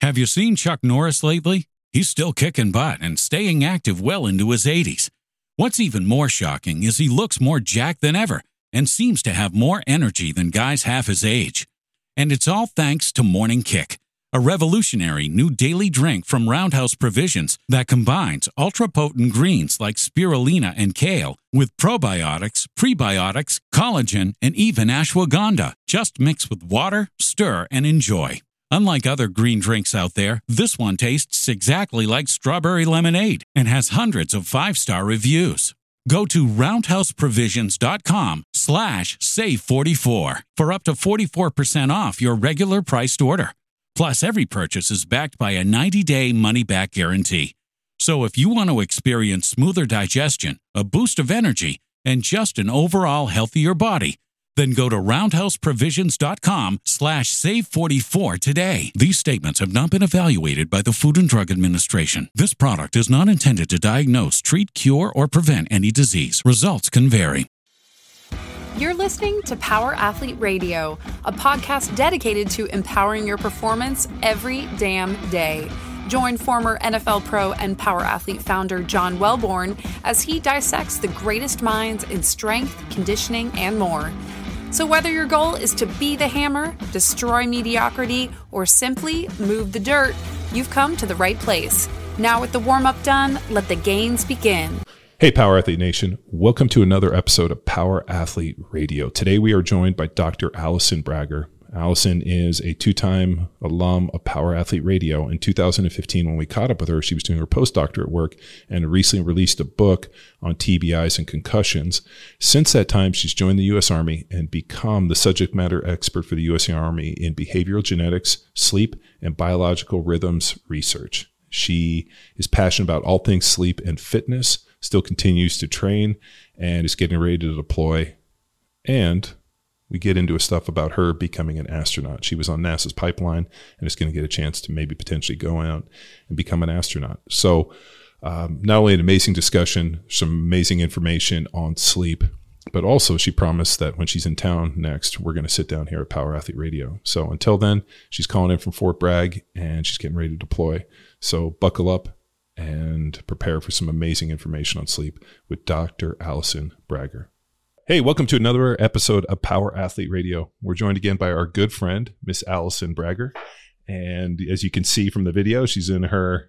Have you seen Chuck Norris lately? He's still kicking butt and staying active well into his 80s. What's even more shocking is he looks more jacked than ever and seems to have more energy than guys half his age. And it's all thanks to Morning Kick, a revolutionary new daily drink from Roundhouse Provisions that combines ultra-potent greens like spirulina and kale with probiotics, prebiotics, collagen, and even ashwagandha. Just mix with water, stir, and enjoy. Unlike other green drinks out there, this one tastes exactly like strawberry lemonade and has hundreds of 5-star reviews. Go to roundhouseprovisions.com/save44 for up to 44% off your regular priced order. Plus, every purchase is backed by a 90-day money-back guarantee. So if you want to experience smoother digestion, a boost of energy, and just an overall healthier body, then go to roundhouseprovisions.com/save44 today. These statements have not been evaluated by the Food and Drug Administration. This product is not intended to diagnose, treat, cure, or prevent any disease. Results can vary. You're listening to Power Athlete Radio, a podcast dedicated to empowering your performance every damn day. Join former NFL pro and Power Athlete founder John Welborn as he dissects the greatest minds in strength, conditioning, and more. So whether your goal is to be the hammer, destroy mediocrity, or simply move the dirt, you've come to the right place. Now with the warm-up done, let the gains begin. Hey, Power Athlete Nation. Welcome to another episode of Power Athlete Radio. Today we are joined by Dr. Allison Bragger. Allison is a two-time alum of Power Athlete Radio. In 2015, when we caught up with her, she was doing her postdoctorate work and recently released a book on TBIs and concussions. Since that time, she's joined the U.S. Army and become the subject matter expert for the U.S. Army in behavioral genetics, sleep, and biological rhythms research. She is passionate about all things sleep and fitness, still continues to train, and is getting ready to deploy. And we get into stuff about her becoming an astronaut. She was on NASA's pipeline and is going to get a chance to maybe potentially go out and become an astronaut. So not only an amazing discussion, some amazing information on sleep, but also she promised that when she's in town next, we're going to sit down here at Power Athlete Radio. So until then, she's calling in from Fort Bragg and she's getting ready to deploy. So buckle up and prepare for some amazing information on sleep with Dr. Allison Bragger. Hey, welcome to another episode of Power Athlete Radio. We're joined again by our good friend, Miss Allison Bragger. And as you can see from the video, she's in her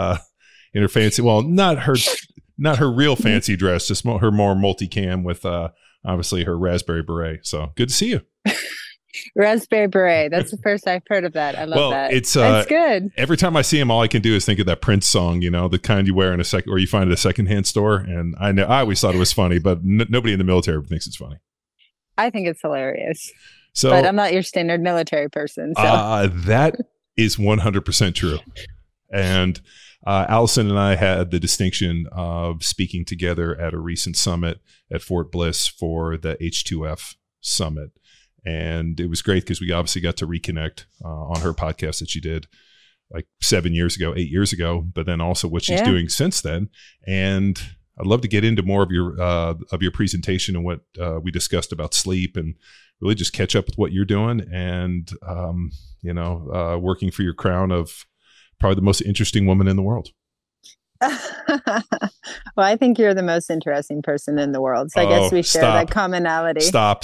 fancy, well, not her real fancy dress, just her more multicam with obviously her raspberry beret. So good to see you. Raspberry beret. That's the first I've heard of that. I love that. It's good. Every time I see him, all I can do is think of that Prince song, you know, the kind you wear in a second, or you find at a secondhand store. And I always thought it was funny, but nobody in the military thinks it's funny. I think it's hilarious. So, but I'm not your standard military person. So. That is 100% true. And Allison and I had the distinction of speaking together at a recent summit at Fort Bliss for the H2F summit. And it was great because we obviously got to reconnect on her podcast that she did like 8 years ago, but then also what she's doing since then. And I'd love to get into more of your presentation and what we discussed about sleep and really just catch up with what you're doing and, working for your crown of probably the most interesting woman in the world. Well, I think you're the most interesting person in the world. So I guess we share that commonality. Stop.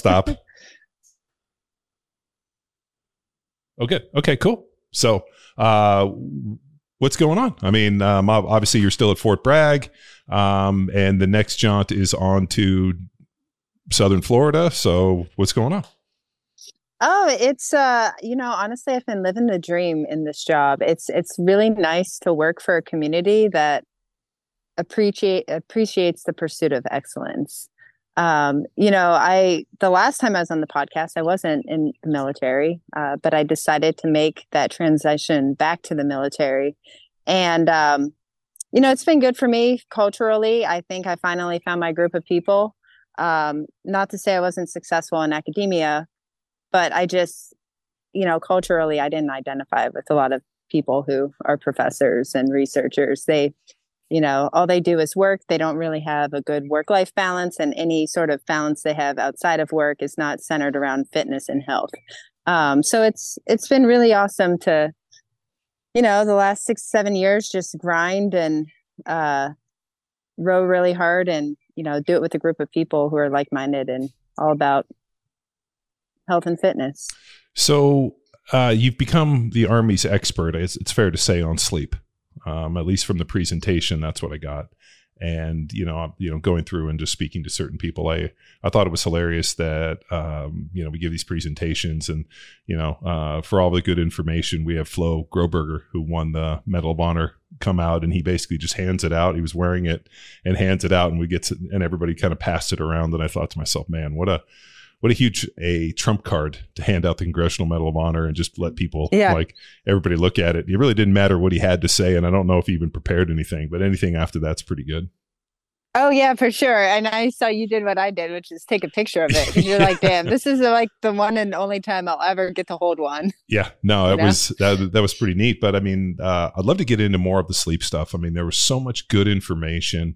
Okay, cool. So, what's going on? I mean, obviously you're still at Fort Bragg, and the next jaunt is on to Southern Florida. So what's going on? Oh, it's, honestly, I've been living the dream in this job. It's really nice to work for a community that appreciates the pursuit of excellence. The last time I was on the podcast, I wasn't in the military, but I decided to make that transition back to the military. And, it's been good for me culturally. I think I finally found my group of people. Not to say I wasn't successful in academia, but I just, culturally, I didn't identify with a lot of people who are professors and researchers. They, all they do is work. They don't really have a good work-life balance, and any sort of balance they have outside of work is not centered around fitness and health. So it's been really awesome to the last 6, 7 years, just grind and row really hard and, do it with a group of people who are like-minded and all about health and fitness. So you've become the Army's expert, it's fair to say, on sleep. At least from the presentation, that's what I got. And, going through and just speaking to certain people, I thought it was hilarious that, we give these presentations and, for all the good information, we have Flo Groberger, who won the Medal of Honor, come out, and he basically just hands it out. He was wearing it and hands it out, and and everybody kind of passed it around. And I thought to myself, man, what a huge trump card to hand out the Congressional Medal of Honor and just let people, everybody look at it. It really didn't matter what he had to say. And I don't know if he even prepared anything, but anything after that's pretty good. Oh, yeah, for sure. And I saw you did what I did, which is take a picture of it. Because you're like, damn, this is like the one and only time I'll ever get to hold one. Yeah, no, that was pretty neat. But I mean, I'd love to get into more of the sleep stuff. I mean, there was so much good information.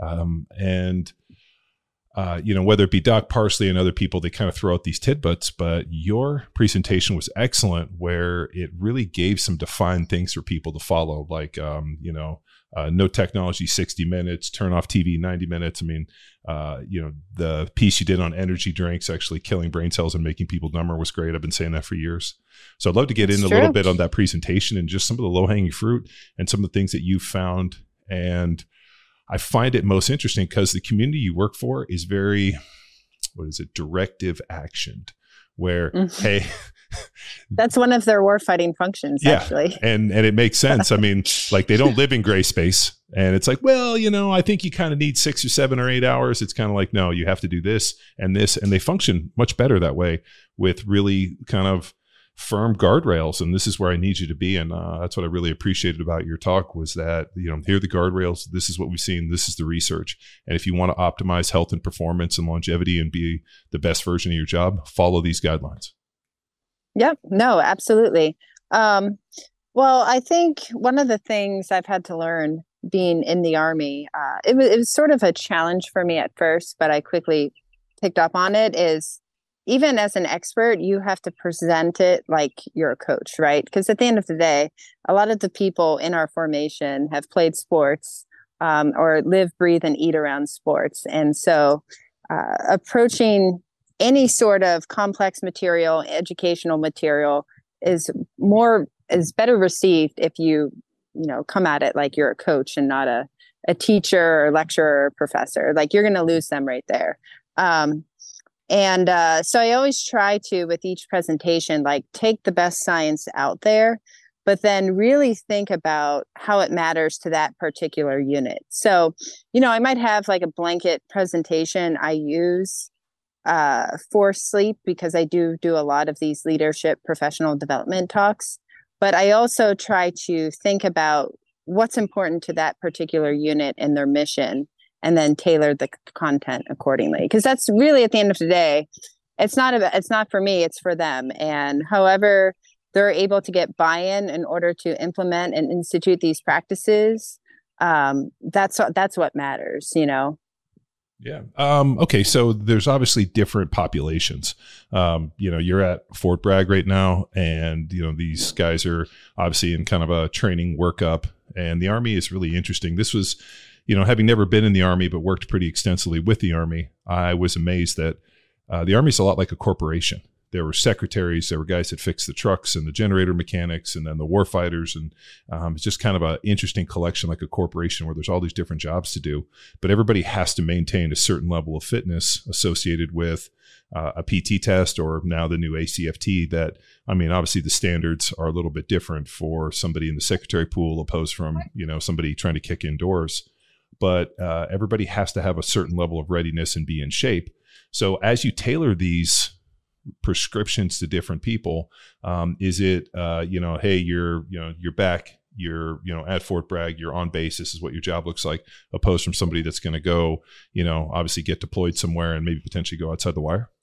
Whether it be Doc Parsley and other people, they kind of throw out these tidbits, but your presentation was excellent, where it really gave some defined things for people to follow, like, no technology, 60 minutes, turn off TV, 90 minutes. I mean, the piece you did on energy drinks, actually killing brain cells and making people dumber, was great. I've been saying that for years. So I'd love to get in a little bit on that presentation and just some of the low hanging fruit and some of the things that you found. And I find it most interesting because the community you work for is very, directive actioned, where, hey, that's one of their warfighting functions, actually. And it makes sense. I mean, like, they don't live in gray space, and it's like, well, I think you kind of need 6 or 7 or 8 hours. It's kind of like, no, you have to do this, and they function much better that way, with really kind of firm guardrails. And this is where I need you to be. And that's what I really appreciated about your talk, was that, here are the guardrails. This is what we've seen. This is the research. And if you want to optimize health and performance and longevity and be the best version of your job, follow these guidelines. Yep. No, absolutely. Well, I think one of the things I've had to learn being in the Army, it was sort of a challenge for me at first, but I quickly picked up on it, is even as an expert, you have to present it like you're a coach, right? Because at the end of the day, a lot of the people in our formation have played sports, or live, breathe, and eat around sports. And so approaching any sort of complex material, educational material, is better received if you come at it like you're a coach and not a teacher or lecturer or professor. Like, you're going to lose them right there. So I always try to, with each presentation, like, take the best science out there, but then really think about how it matters to that particular unit. So, I might have like a blanket presentation I use for sleep, because I do a lot of these leadership professional development talks, but I also try to think about what's important to that particular unit and their mission, and then tailor the content accordingly. Because that's really, at the end of the day, it's not for me, it's for them. And however they're able to get buy-in in order to implement and institute these practices, that's what matters, Yeah. Okay. So there's obviously different populations. You're at Fort Bragg right now, and, these guys are obviously in kind of a training workup, and the Army is really interesting. This was, having never been in the Army, but worked pretty extensively with the Army, I was amazed that the Army is a lot like a corporation. There were secretaries, there were guys that fixed the trucks and the generator mechanics, and then the warfighters. And it's just kind of an interesting collection, like a corporation, where there's all these different jobs to do. But everybody has to maintain a certain level of fitness associated with a PT test, or now the new ACFT. That, I mean, obviously the standards are a little bit different for somebody in the secretary pool opposed from, somebody trying to kick indoors. But everybody has to have a certain level of readiness and be in shape. So as you tailor these prescriptions to different people, is it, hey, you're back, you're, at Fort Bragg, you're on base, this is what your job looks like, opposed from somebody that's going to go, obviously get deployed somewhere and maybe potentially go outside the wire?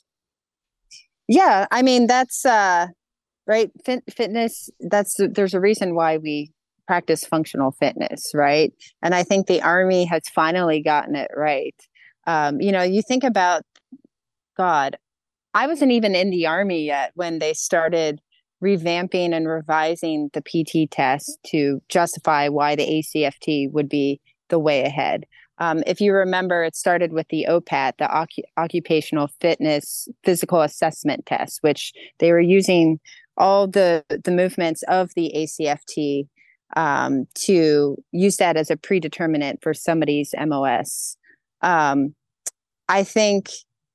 Yeah. I mean, that's right. Fitness, there's a reason why we practice functional fitness, right? And I think the Army has finally gotten it right. You think about, God, I wasn't even in the Army yet when they started revamping and revising the PT test to justify why the ACFT would be the way ahead. If you remember, it started with the OPAT, the Occupational Fitness Physical Assessment Test, which they were using all the movements of the ACFT to use that as a predeterminant for somebody's MOS. I think,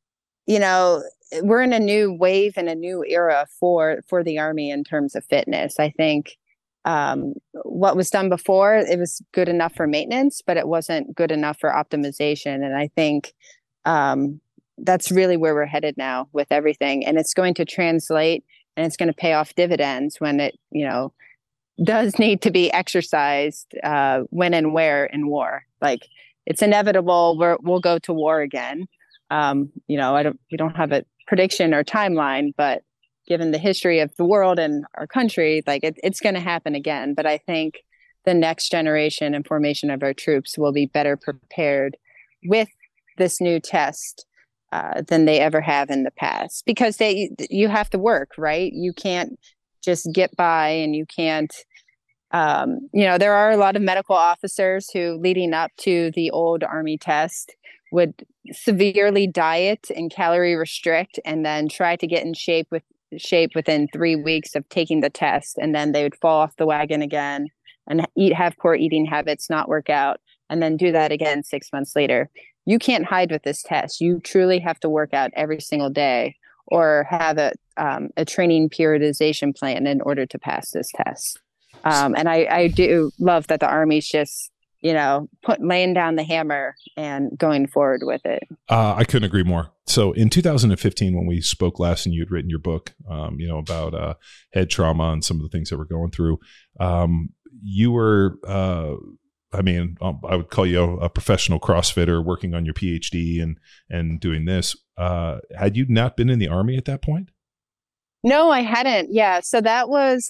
we're in a new wave and a new era for the Army in terms of fitness. I think what was done before, it was good enough for maintenance, but it wasn't good enough for optimization. And I think that's really where we're headed now with everything. And it's going to translate and it's going to pay off dividends when it, does need to be exercised when and where in war. Like, it's inevitable we'll go to war again. We don't have a prediction or timeline, but given the history of the world and our country, like it's going to happen again. But I think the next generation and formation of our troops will be better prepared with this new test than they ever have in the past, because you have to work, right? You can't just get by, and you can't, there are a lot of medical officers who, leading up to the old Army test, would severely diet and calorie restrict and then try to get in shape within 3 weeks of taking the test. And then they would fall off the wagon again and have poor eating habits, not work out, and then do that again 6 months later. You can't hide with this test. You truly have to work out every single day or have a training periodization plan in order to pass this test. And I do love that the Army's just, laying down the hammer and going forward with it. I couldn't agree more. So in 2015, when we spoke last and you'd written your book, about head trauma and some of the things that we're going through, you were, I would call you a professional CrossFitter working on your PhD and doing this. Had you not been in the Army at that point? No, I hadn't. Yeah. So that was,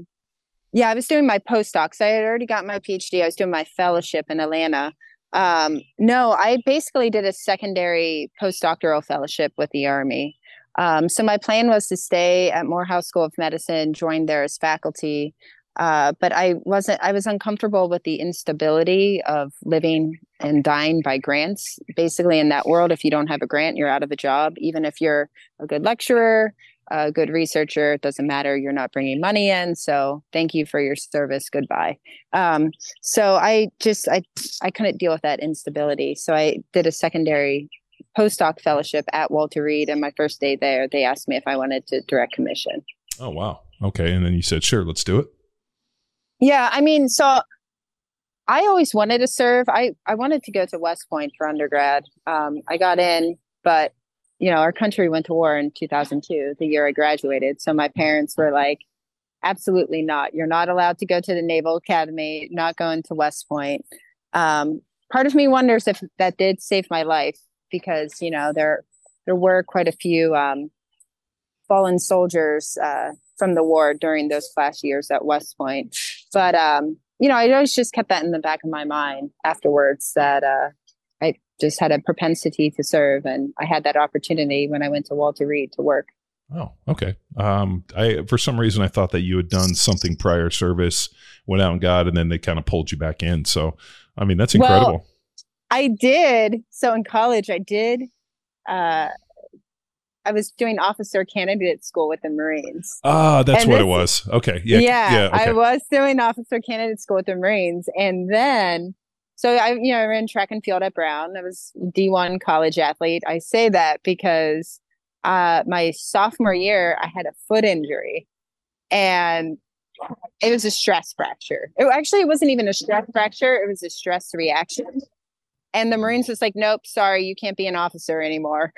I was doing my postdocs. I had already got my PhD. I was doing my fellowship in Atlanta. No, I basically did a secondary postdoctoral fellowship with the Army. So my plan was to stay at Morehouse School of Medicine, join there as faculty. But I was uncomfortable with the instability of living and dying by grants. Basically, in that world, if you don't have a grant, you're out of a job. Even if you're a good lecturer, a good researcher, it doesn't matter. You're not bringing money in. So thank you for your service. Goodbye. So I couldn't deal with that instability. So I did a secondary postdoc fellowship at Walter Reed. And my first day there, they asked me if I wanted to direct commission. Oh, wow. Okay. And then you said, sure, let's do it. Yeah. So I always wanted to serve. I wanted to go to West Point for undergrad. I got in, but our country went to war in 2002, the year I graduated. So my parents were like, absolutely not. You're not allowed to go to the Naval Academy, not going to West Point. Part of me wonders if that did save my life, because, there were quite a few fallen soldiers from the war during those class years at West Point. But, I always just kept that in the back of my mind afterwards, that I just had a propensity to serve. And I had that opportunity when I went to Walter Reed to work. Oh, okay. For some reason, I thought that you had done something prior service, went out and got, and then they kind of pulled you back in. So, that's incredible. Well, I did. So in college, I did. I was doing officer candidate school with the Marines. That's what it was. Okay. Yeah. Okay. I was doing officer candidate school with the Marines. And then, so I ran track and field at Brown. I was a D1 college athlete. I say that because my sophomore year, I had a foot injury, and it was a stress fracture. It wasn't even a stress fracture. It was a stress reaction. And the Marines was like, nope, sorry, you can't be an officer anymore.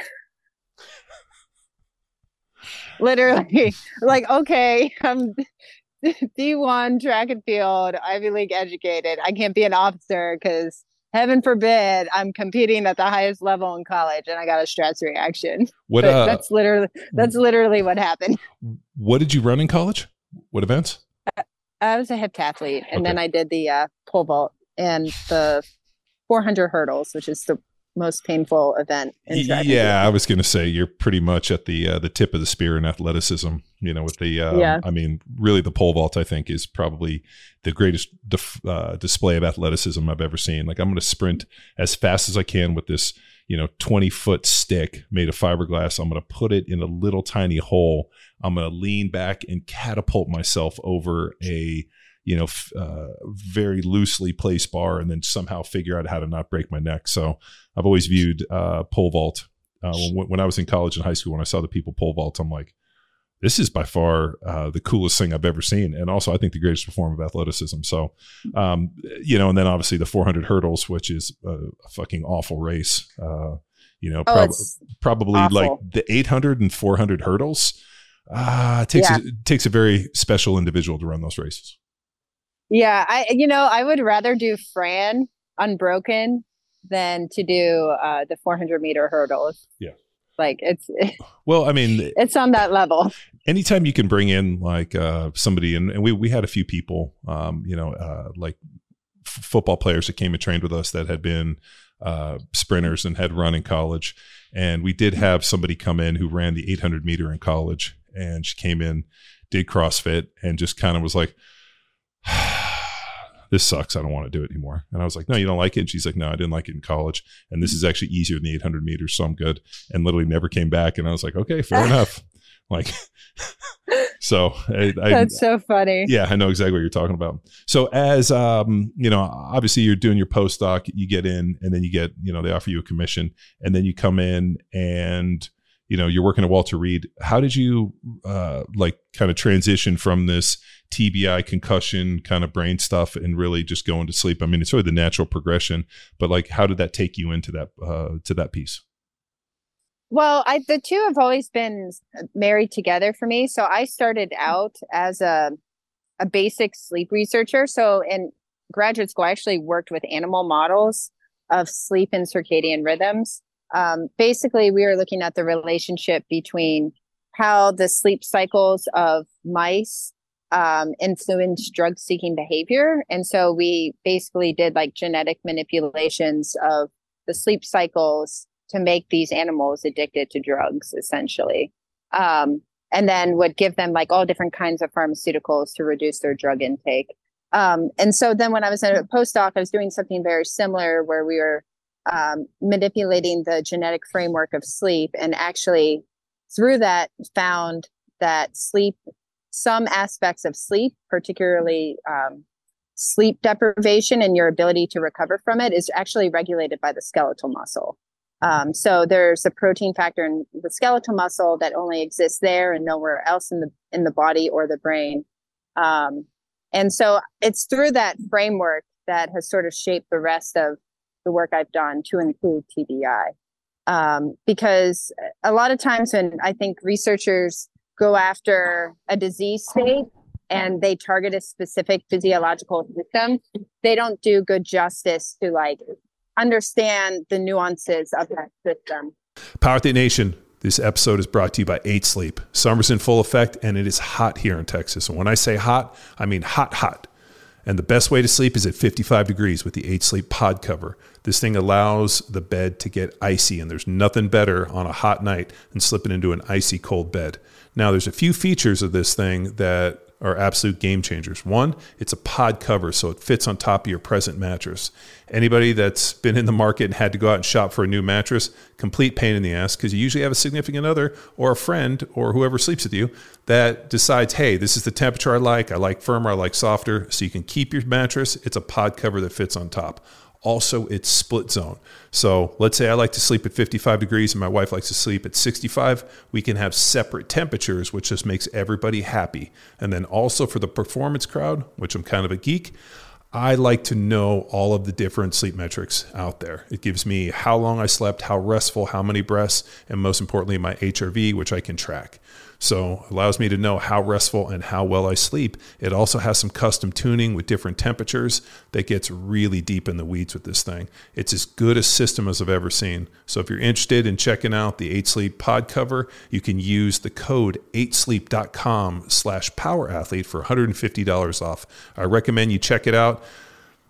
Literally, like, okay, I'm D1 track and field, Ivy League educated. I can't be an officer because, heaven forbid, I'm competing at the highest level in college and I got a stress reaction. That's literally what happened. What did you run in college? What events? I was a heptathlete, and then I did the pole vault and the 400 hurdles, which is the most painful event in track. Yeah, I was going to say you're pretty much at the tip of the spear in athleticism. With the I mean, really, the pole vault I think is probably the greatest display of athleticism I've ever seen. Like, I'm going to sprint as fast as I can with this 20-foot stick made of fiberglass. I'm going to put it in a little tiny hole. I'm going to lean back and catapult myself over a very loosely placed bar, and then somehow figure out how to not break my neck. So I've always viewed pole vault. When I was in college and high school, when I saw the people pole vault, I'm like, this is by far the coolest thing I've ever seen. And also I think the greatest form of athleticism. So, and then obviously the 400 hurdles, which is a fucking awful race. Probably awful. Like the 800 and 400 hurdles. It takes a very special individual to run those races. Yeah. I would rather do Fran unbroken than to do the 400 meter hurdles. Yeah. Like it's it's on that level. Anytime you can bring in like somebody, and we had a few people, like football players that came and trained with us that had been sprinters and had run in college. And we did have somebody come in who ran the 800 meter in college, and she came in, did CrossFit, and just kind of was like, this sucks. I don't want to do it anymore. And I was like, no, you don't like it? And she's like, no, I didn't like it in college. And this is actually easier than the 800 meters. So I'm good. And literally never came back. And I was like, okay, fair enough. Like, so that's so funny. Yeah, I know exactly what you're talking about. So as, obviously you're doing your postdoc, you get in, and then you get, they offer you a commission, and then you come in and, you're working at Walter Reed. How did you kind of transition from this TBI concussion kind of brain stuff and really just going to sleep? I mean, it's really the natural progression, but like, how did that take you into that, to that piece? Well, the two have always been married together for me. So I started out as a basic sleep researcher. So in graduate school, I actually worked with animal models of sleep and circadian rhythms. Basically, we were looking at the relationship between how the sleep cycles of mice influence drug-seeking behavior. And so we basically did like genetic manipulations of the sleep cycles to make these animals addicted to drugs, essentially. And then would give them like all different kinds of pharmaceuticals to reduce their drug intake. And so then when I was at a postdoc, I was doing something very similar where we were manipulating the genetic framework of sleep, and actually through that found that some aspects of sleep, particularly sleep deprivation and your ability to recover from it, is actually regulated by the skeletal muscle. So there's a protein factor in the skeletal muscle that only exists there and nowhere else in the body or the brain. And so it's through that framework that has sort of shaped the rest of the work I've done to include TBI. Because a lot of times when I think researchers go after a disease state and they target a specific physiological system, they don't do good justice to like understand the nuances of that system. Power Athlete Nation, this episode is brought to you by 8 Sleep. Summer's in full effect, and it is hot here in Texas. And when I say hot, I mean hot, hot. And the best way to sleep is at 55 degrees with the 8 Sleep pod cover. This thing allows the bed to get icy, and there's nothing better on a hot night than slipping into an icy cold bed. Now, there's a few features of this thing that are absolute game changers. One, it's a pod cover, so it fits on top of your present mattress. Anybody that's been in the market and had to go out and shop for a new mattress, complete pain in the ass, because you usually have a significant other or a friend or whoever sleeps with you that decides, hey, this is the temperature I like firmer, I like softer, so you can keep your mattress. It's a pod cover that fits on top. Also, it's split zone. So let's say I like to sleep at 55 degrees and my wife likes to sleep at 65. We can have separate temperatures, which just makes everybody happy. And then also for the performance crowd, which I'm kind of a geek, I like to know all of the different sleep metrics out there. It gives me how long I slept, how restful, how many breaths, and most importantly, my HRV, which I can track. So it allows me to know how restful and how well I sleep. It also has some custom tuning with different temperatures that gets really deep in the weeds with this thing. It's as good a system as I've ever seen. So if you're interested in checking out the 8 Sleep pod cover, you can use the code 8sleep.com/powerathlete for $150 off. I recommend you check it out.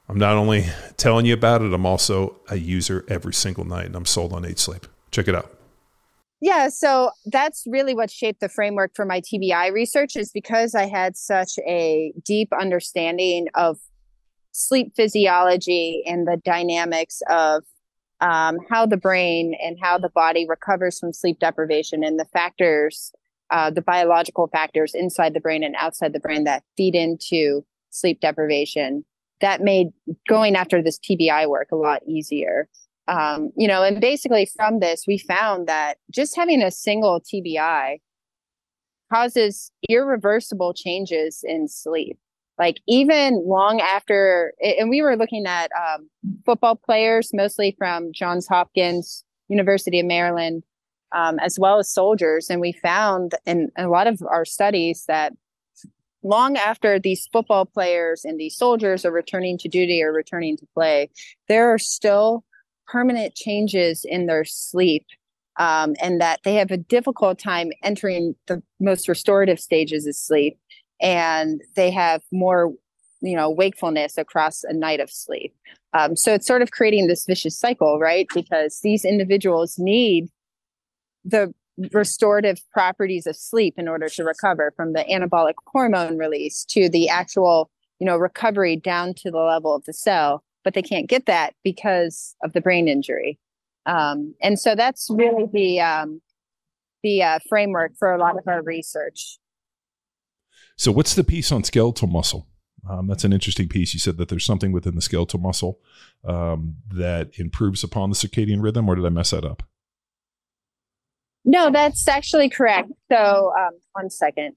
I'm not only telling you about it, I'm also a user every single night, and I'm sold on 8 Sleep. Check it out. Yeah, so that's really what shaped the framework for my TBI research, is because I had such a deep understanding of sleep physiology and the dynamics of how the brain and how the body recovers from sleep deprivation, and the factors, the biological factors inside the brain and outside the brain that feed into sleep deprivation. That made going after this TBI work a lot easier. And basically from this, we found that just having a single TBI causes irreversible changes in sleep. Like even long after, and we were looking at football players, mostly from Johns Hopkins, University of Maryland, as well as soldiers. And we found in a lot of our studies that long after these football players and these soldiers are returning to duty or returning to play, there are still permanent changes in their sleep, and that they have a difficult time entering the most restorative stages of sleep, and they have more, wakefulness across a night of sleep. So it's sort of creating this vicious cycle, right? Because these individuals need the restorative properties of sleep in order to recover, from the anabolic hormone release to the actual, recovery down to the level of the cell. But they can't get that because of the brain injury. And so that's really the framework for a lot of our research. So what's the piece on skeletal muscle? That's an interesting piece. You said that there's something within the skeletal muscle that improves upon the circadian rhythm, or did I mess that up? No, that's actually correct. So 1 second.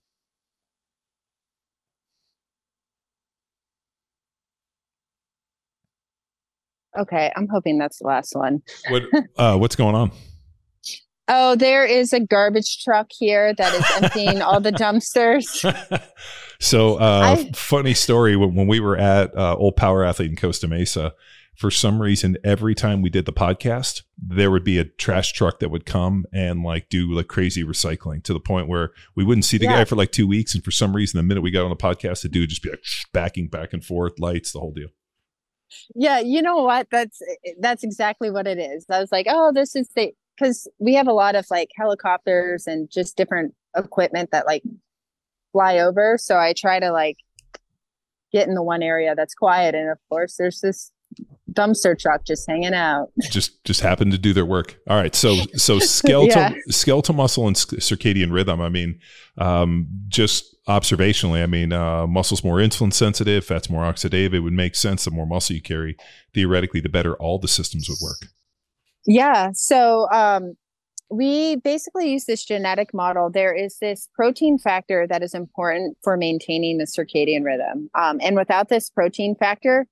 Okay, I'm hoping that's the last one. What's going on? Oh, there is a garbage truck here that is emptying all the dumpsters. So funny story, when we were at Old Power Athlete in Costa Mesa, for some reason, every time we did the podcast, there would be a trash truck that would come and do crazy recycling, to the point where we wouldn't see the guy for 2 weeks. And for some reason, the minute we got on the podcast, the dude would just be backing back and forth, lights, the whole deal. Yeah, you know what? That's exactly what it is. I was like, oh, this is because we have a lot of helicopters and just different equipment that fly over. So I try to get in the one area that's quiet. And of course, there's this dumpster truck just hanging out. Just happened to do their work. All right. So skeletal muscle and circadian rhythm. I mean, just observationally, muscle's more insulin sensitive, fat's more oxidative. It would make sense the more muscle you carry, theoretically, the better all the systems would work. Yeah. So we basically use this genetic model. There is this protein factor that is important for maintaining the circadian rhythm. And without this protein factor,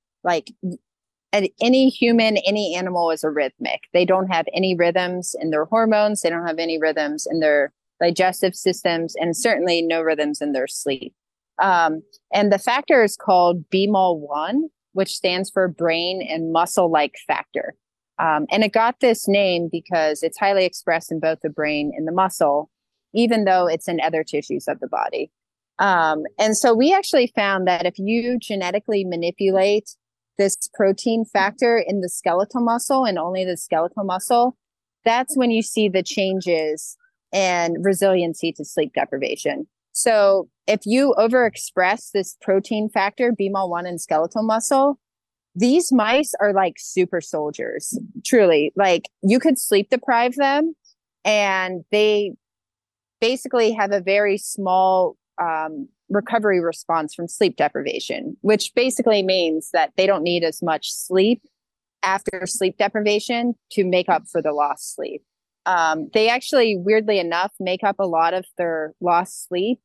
any human, any animal is arrhythmic. They don't have any rhythms in their hormones. They don't have any rhythms in their digestive systems, and certainly no rhythms in their sleep. And the factor is called BMAL1, which stands for brain and muscle-like factor. And it got this name because it's highly expressed in both the brain and the muscle, even though it's in other tissues of the body. And so we actually found that if you genetically manipulate this protein factor in the skeletal muscle, and only the skeletal muscle, that's when you see the changes and resiliency to sleep deprivation. So if you overexpress this protein factor, BMAL1 in skeletal muscle, these mice are like super soldiers, truly. You could sleep deprive them, and they basically have a very small recovery response from sleep deprivation, which basically means that they don't need as much sleep after sleep deprivation to make up for the lost sleep. They actually, weirdly enough, make up a lot of their lost sleep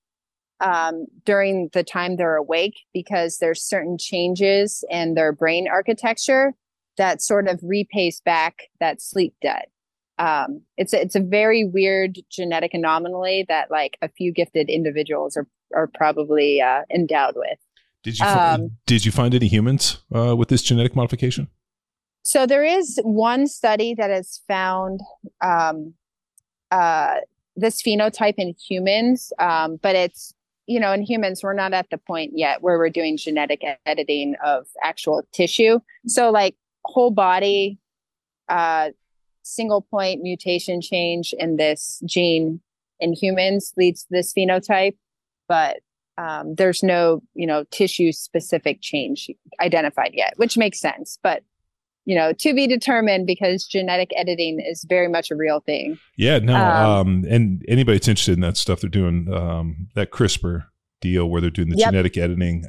during the time they're awake, because there's certain changes in their brain architecture that sort of repays back that sleep debt. It's a very weird genetic anomaly that a few gifted individuals are probably endowed with. Did you find any humans with this genetic modification? So there is one study that has found this phenotype in humans, but it's in humans, we're not at the point yet where we're doing genetic editing of actual tissue. So like whole body, single point mutation change in this gene in humans leads to this phenotype, but there's no, tissue specific change identified yet, which makes sense. But to be determined, because genetic editing is very much a real thing. Yeah, no. And anybody that's interested in that stuff, they're doing that CRISPR deal where they're doing the genetic editing.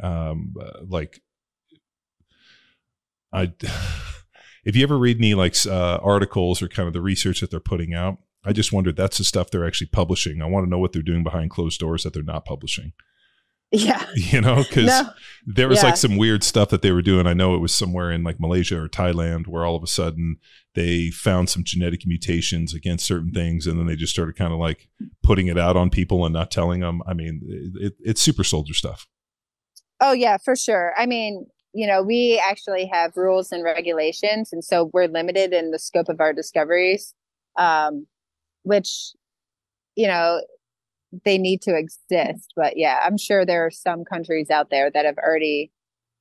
If you ever read any articles or kind of the research that they're putting out, I just wondered, that's the stuff they're actually publishing. I want to know what they're doing behind closed doors that they're not publishing. Yeah. Because there was some weird stuff that they were doing. I know it was somewhere in like Malaysia or Thailand where all of a sudden they found some genetic mutations against certain things. And then they just started kind of like putting it out on people and not telling them. I mean, it's super soldier stuff. Oh yeah, for sure. I mean, we actually have rules and regulations. And so we're limited in the scope of our discoveries, which, they need to exist. But yeah, I'm sure there are some countries out there that have already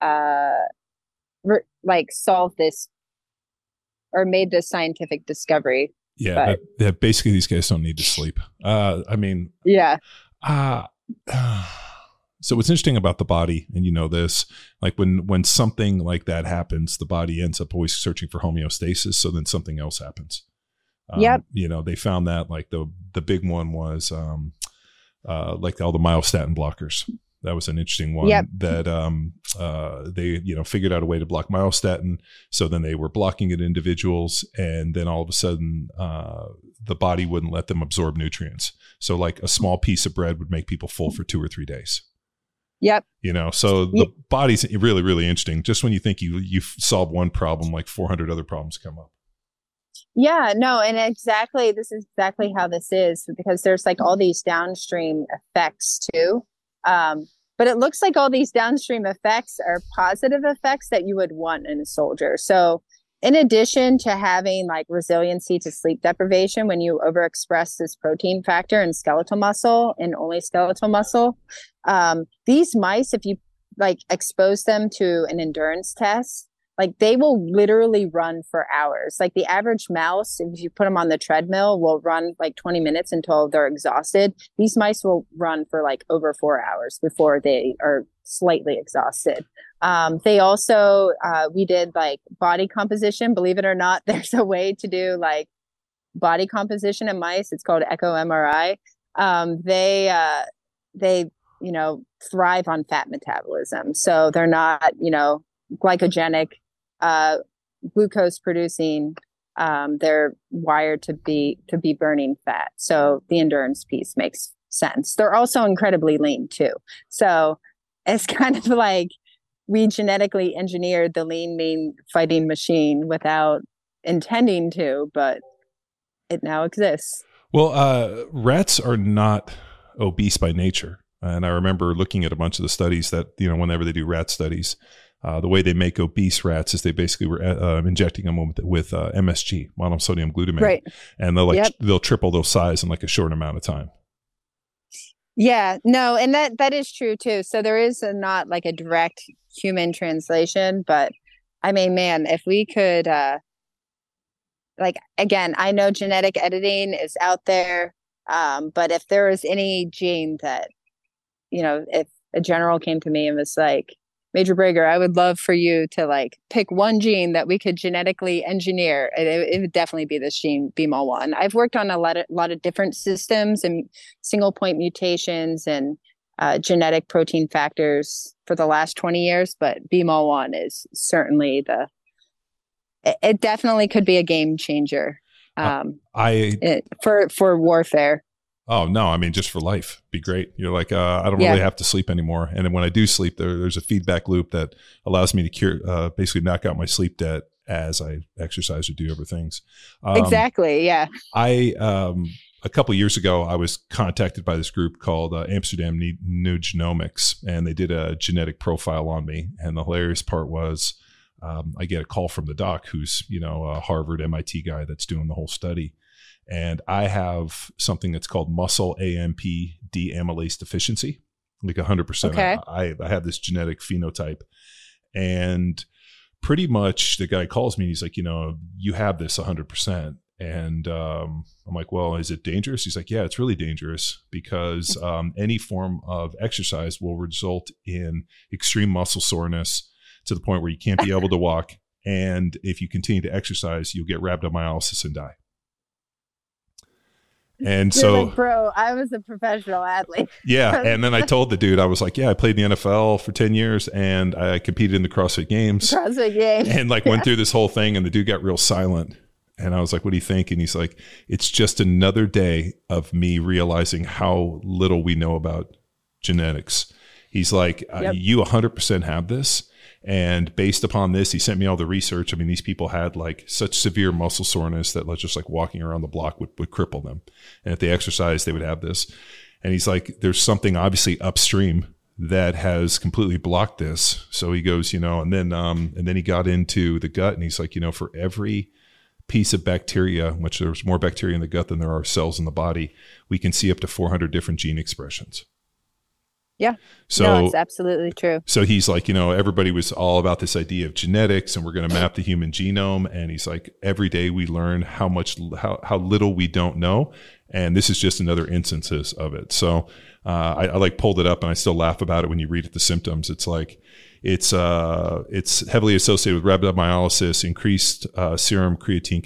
solved this or made this scientific discovery. Yeah, but basically these guys don't need to sleep. So what's interesting about the body, and this, like when something like that happens, the body ends up always searching for homeostasis. So then something else happens. They found that like the big one was like all the myostatin blockers. That was an interesting one that they figured out a way to block myostatin. So then they were blocking it in individuals, and then all of a sudden the body wouldn't let them absorb nutrients. So like a small piece of bread would make people full for 2 or 3 days. Yep. So the body's really, really interesting. Just when you think you've solved one problem, like 400 other problems come up. Yeah, no. And this is exactly how this is, because there's like all these downstream effects too. But it looks like all these downstream effects are positive effects that you would want in a soldier. So in addition to having like resiliency to sleep deprivation, when you overexpress this protein factor in skeletal muscle and only skeletal muscle, these mice, if you like expose them to an endurance test, like they will literally run for hours. Like the average mouse, if you put them on the treadmill, will run like 20 minutes until they're exhausted. These mice will run for like over 4 hours before they are slightly exhausted. They also, we did like body composition. Believe it or not, there's a way to do like body composition in mice. It's called echo MRI. They thrive on fat metabolism. So they're not, glycogenic, glucose producing. They're wired to be burning fat. So the endurance piece makes sense. They're also incredibly lean too. So it's kind of like we genetically engineered the lean, mean fighting machine without intending to, but it now exists. Well, rats are not obese by nature. And I remember looking at a bunch of the studies that, whenever they do rat studies, the way they make obese rats is they basically were injecting them with MSG, monosodium glutamate, right? And they'll triple their size in like a short amount of time. Yeah, no, and that is true too. So there is not like a direct human translation, but I mean, man, if we could, again, I know genetic editing is out there, but if there was any gene that, if a general came to me and was like, Major Brager, I would love for you to like pick one gene that we could genetically engineer. It would definitely be this gene BMAL1. I've worked on a lot of different systems and single point mutations and genetic protein factors for the last 20 years, but BMAL1 is certainly it definitely could be a game changer for warfare. Oh, no, I mean, just for life. Be great. You're like, I don't really have to sleep anymore. And then when I do sleep, there's a feedback loop that allows me to basically knock out my sleep debt as I exercise or do other things. Exactly, yeah. A couple of years ago, I was contacted by this group called Amsterdam New Genomics, and they did a genetic profile on me. And the hilarious part was I get a call from the doc who's, a Harvard, MIT guy that's doing the whole study. And I have something that's called muscle AMP deamylase deficiency. like 100%. Okay. I have this genetic phenotype, and pretty much the guy calls me and he's like, you have this 100%. And I'm like, well, is it dangerous? He's like, yeah, it's really dangerous because any form of exercise will result in extreme muscle soreness to the point where you can't be able to walk. And if you continue to exercise, you'll get rhabdomyolysis and die. And You're so, like, bro, I was a professional athlete. yeah. And then I told the dude, I was like, yeah, I played in the NFL for 10 years and I competed in the CrossFit Games. And like went through this whole thing, and the dude got real silent. And I was like, what do you think? And he's like, it's just another day of me realizing how little we know about genetics. He's like, you 100% have this. And based upon this, he sent me all the research. I mean, these people had like such severe muscle soreness that just like walking around the block would cripple them. And if they exercised, they would have this. And he's like, there's something obviously upstream that has completely blocked this. So he goes, and then he got into the gut, and he's like, for every piece of bacteria, which there's more bacteria in the gut than there are cells in the body, we can see up to 400 different gene expressions. Yeah. So no, it's absolutely true. So he's like, everybody was all about this idea of genetics, and we're going to map the human genome. And he's like, every day we learn how little we don't know. And this is just another instances of it. So I like pulled it up, and I still laugh about it when you read it, the symptoms. It's like, it's heavily associated with rhabdomyolysis, increased serum creatine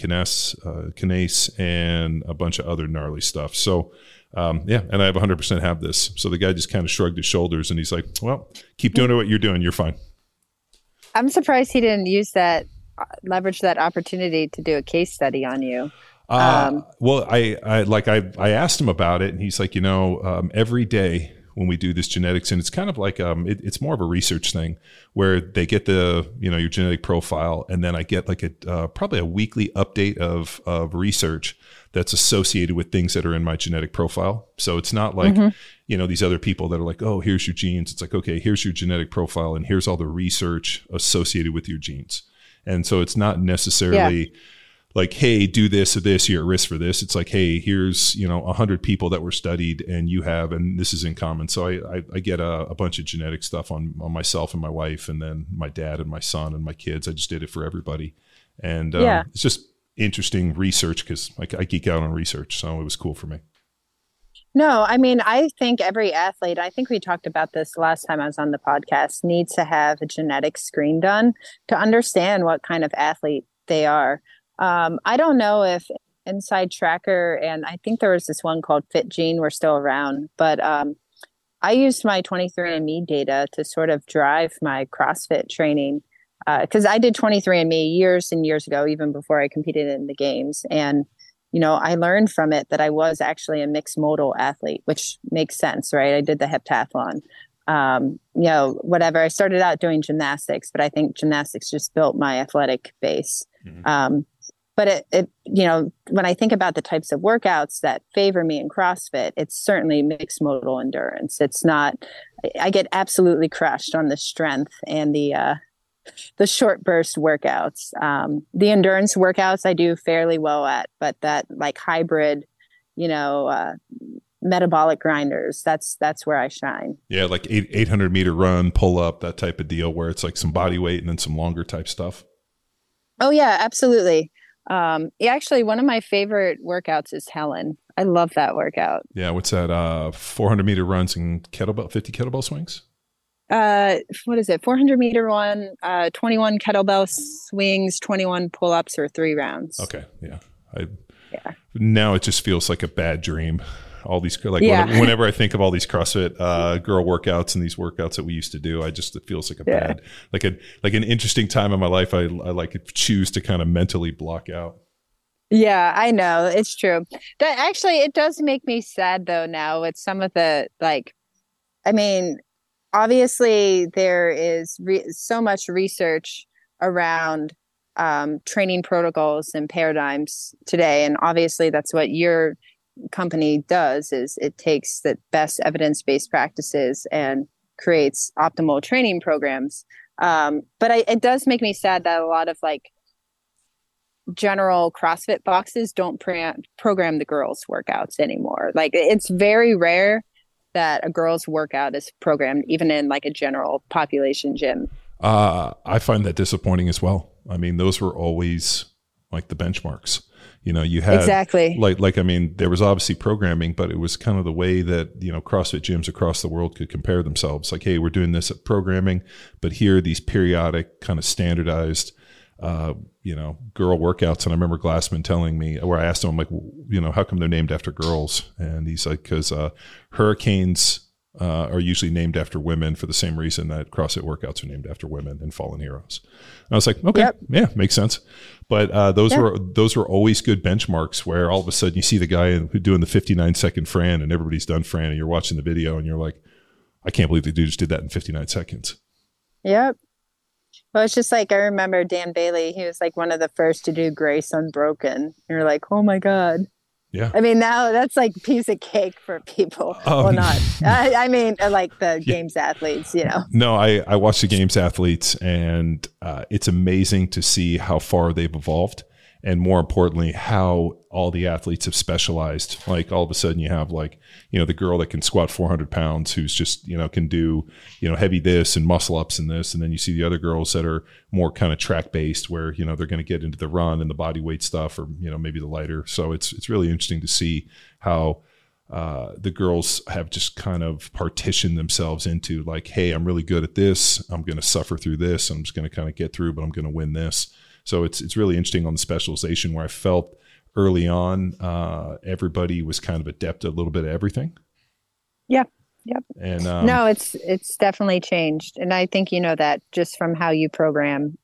kinase, and a bunch of other gnarly stuff. So, and I have 100% have this. So the guy just kind of shrugged his shoulders, and he's like, well, keep doing what you're doing. You're fine. I'm surprised he didn't leverage that opportunity to do a case study on you. Well, I asked him about it, and he's like, every day when we do this genetics, and it's kind of like, it's more of a research thing where they get your genetic profile. And then I get like probably a weekly update of research that's associated with things that are in my genetic profile. So it's not like, these other people that are like, oh, here's your genes. It's like, okay, here's your genetic profile, and here's all the research associated with your genes. And so it's not necessarily like, hey, do this or this, you're at risk for this. It's like, hey, here's, 100 people that were studied, and you have, and this is in common. So I get a bunch of genetic stuff on myself and my wife, and then my dad and my son and my kids. I just did it for everybody. And it's just interesting research because I geek out on research. So it was cool for me. No, I mean, I think every athlete, I think we talked about this last time I was on the podcast, needs to have a genetic screen done to understand what kind of athlete they are. I don't know if Inside Tracker, and I think there was this one called FitGene, were still around, but I used my 23andMe data to sort of drive my CrossFit training because I did 23andMe years and years ago, even before I competed in the games. And, I learned from it that I was actually a mixed modal athlete, which makes sense, right? I did the heptathlon. Whatever. I started out doing gymnastics, but I think gymnastics just built my athletic base. Mm-hmm. But it, when I think about the types of workouts that favor me in CrossFit, it's certainly mixed modal endurance. It's not, I get absolutely crushed on the strength and the short burst workouts. The endurance workouts I do fairly well at, but that like hybrid, metabolic grinders, that's where I shine. Yeah. Like 800 meter run, pull up, that type of deal where it's like some body weight and then some longer type stuff. Oh yeah, absolutely. Actually, one of my favorite workouts is Helen. I love that workout. Yeah. What's that? 400 meter runs and 50 kettlebell swings. What is it? 400 meter one, 21 kettlebell swings, 21 pull-ups, or 3 rounds. Okay. Yeah. Now it just feels like a bad dream. All these, whenever I think of all these CrossFit girl workouts and these workouts that we used to do, it feels like a bad, like an interesting time in my life. I choose to kind of mentally block out. Yeah, I know, it's true. That actually, it does make me sad though. Now with some of the obviously there is so much research around training protocols and paradigms today, and obviously that's what your company does, is it takes the best evidence-based practices and creates optimal training programs. But it does make me sad that a lot of general CrossFit boxes don't program the girls' workouts anymore. Like, it's very rare that a girl's workout is programmed, even in like a general population gym? I find that disappointing as well. I mean, those were always like the benchmarks. You know, you had exactly I mean, there was obviously programming, but it was kind of the way that, you know, CrossFit gyms across the world could compare themselves. Like, hey, we're doing this at programming, but here are these periodic kind of standardized, you know, girl workouts. And I remember Glassman telling me, where I asked him, I'm like, you know, how come they're named after girls? And he's like, because hurricanes are usually named after women for the same reason that CrossFit workouts are named after women and fallen heroes. And I was like, okay, yeah, makes sense. But those were always good benchmarks where all of a sudden you see the guy who doing the 59-second Fran and everybody's done Fran and you're watching the video and you're like, I can't believe the dude just did that in 59 seconds. Yep. Well, it's just like, I remember Dan Bailey, he was like one of the first to do Grace Unbroken. You're like, oh my God. Yeah. I mean, now that's like piece of cake for people. Well, not, I mean, like the games athletes, you know. No, I watch the games athletes and it's amazing to see how far they've evolved. And more importantly, how all the athletes have specialized. Like all of a sudden you have like, you know, the girl that can squat 400 pounds who's just, you know, can do, you know, heavy this and muscle ups and this. And then you see the other girls that are more kind of track based where, you know, they're going to get into the run and the body weight stuff or, you know, maybe the lighter. So it's really interesting to see how the girls have just kind of partitioned themselves into like, hey, I'm really good at this. I'm going to suffer through this. I'm just going to kind of get through, but I'm going to win this. So it's really interesting on the specialization where I felt early on everybody was kind of adept at a little bit of everything. Yeah. Yep. And no, it's definitely changed. And I think you know that just from how you program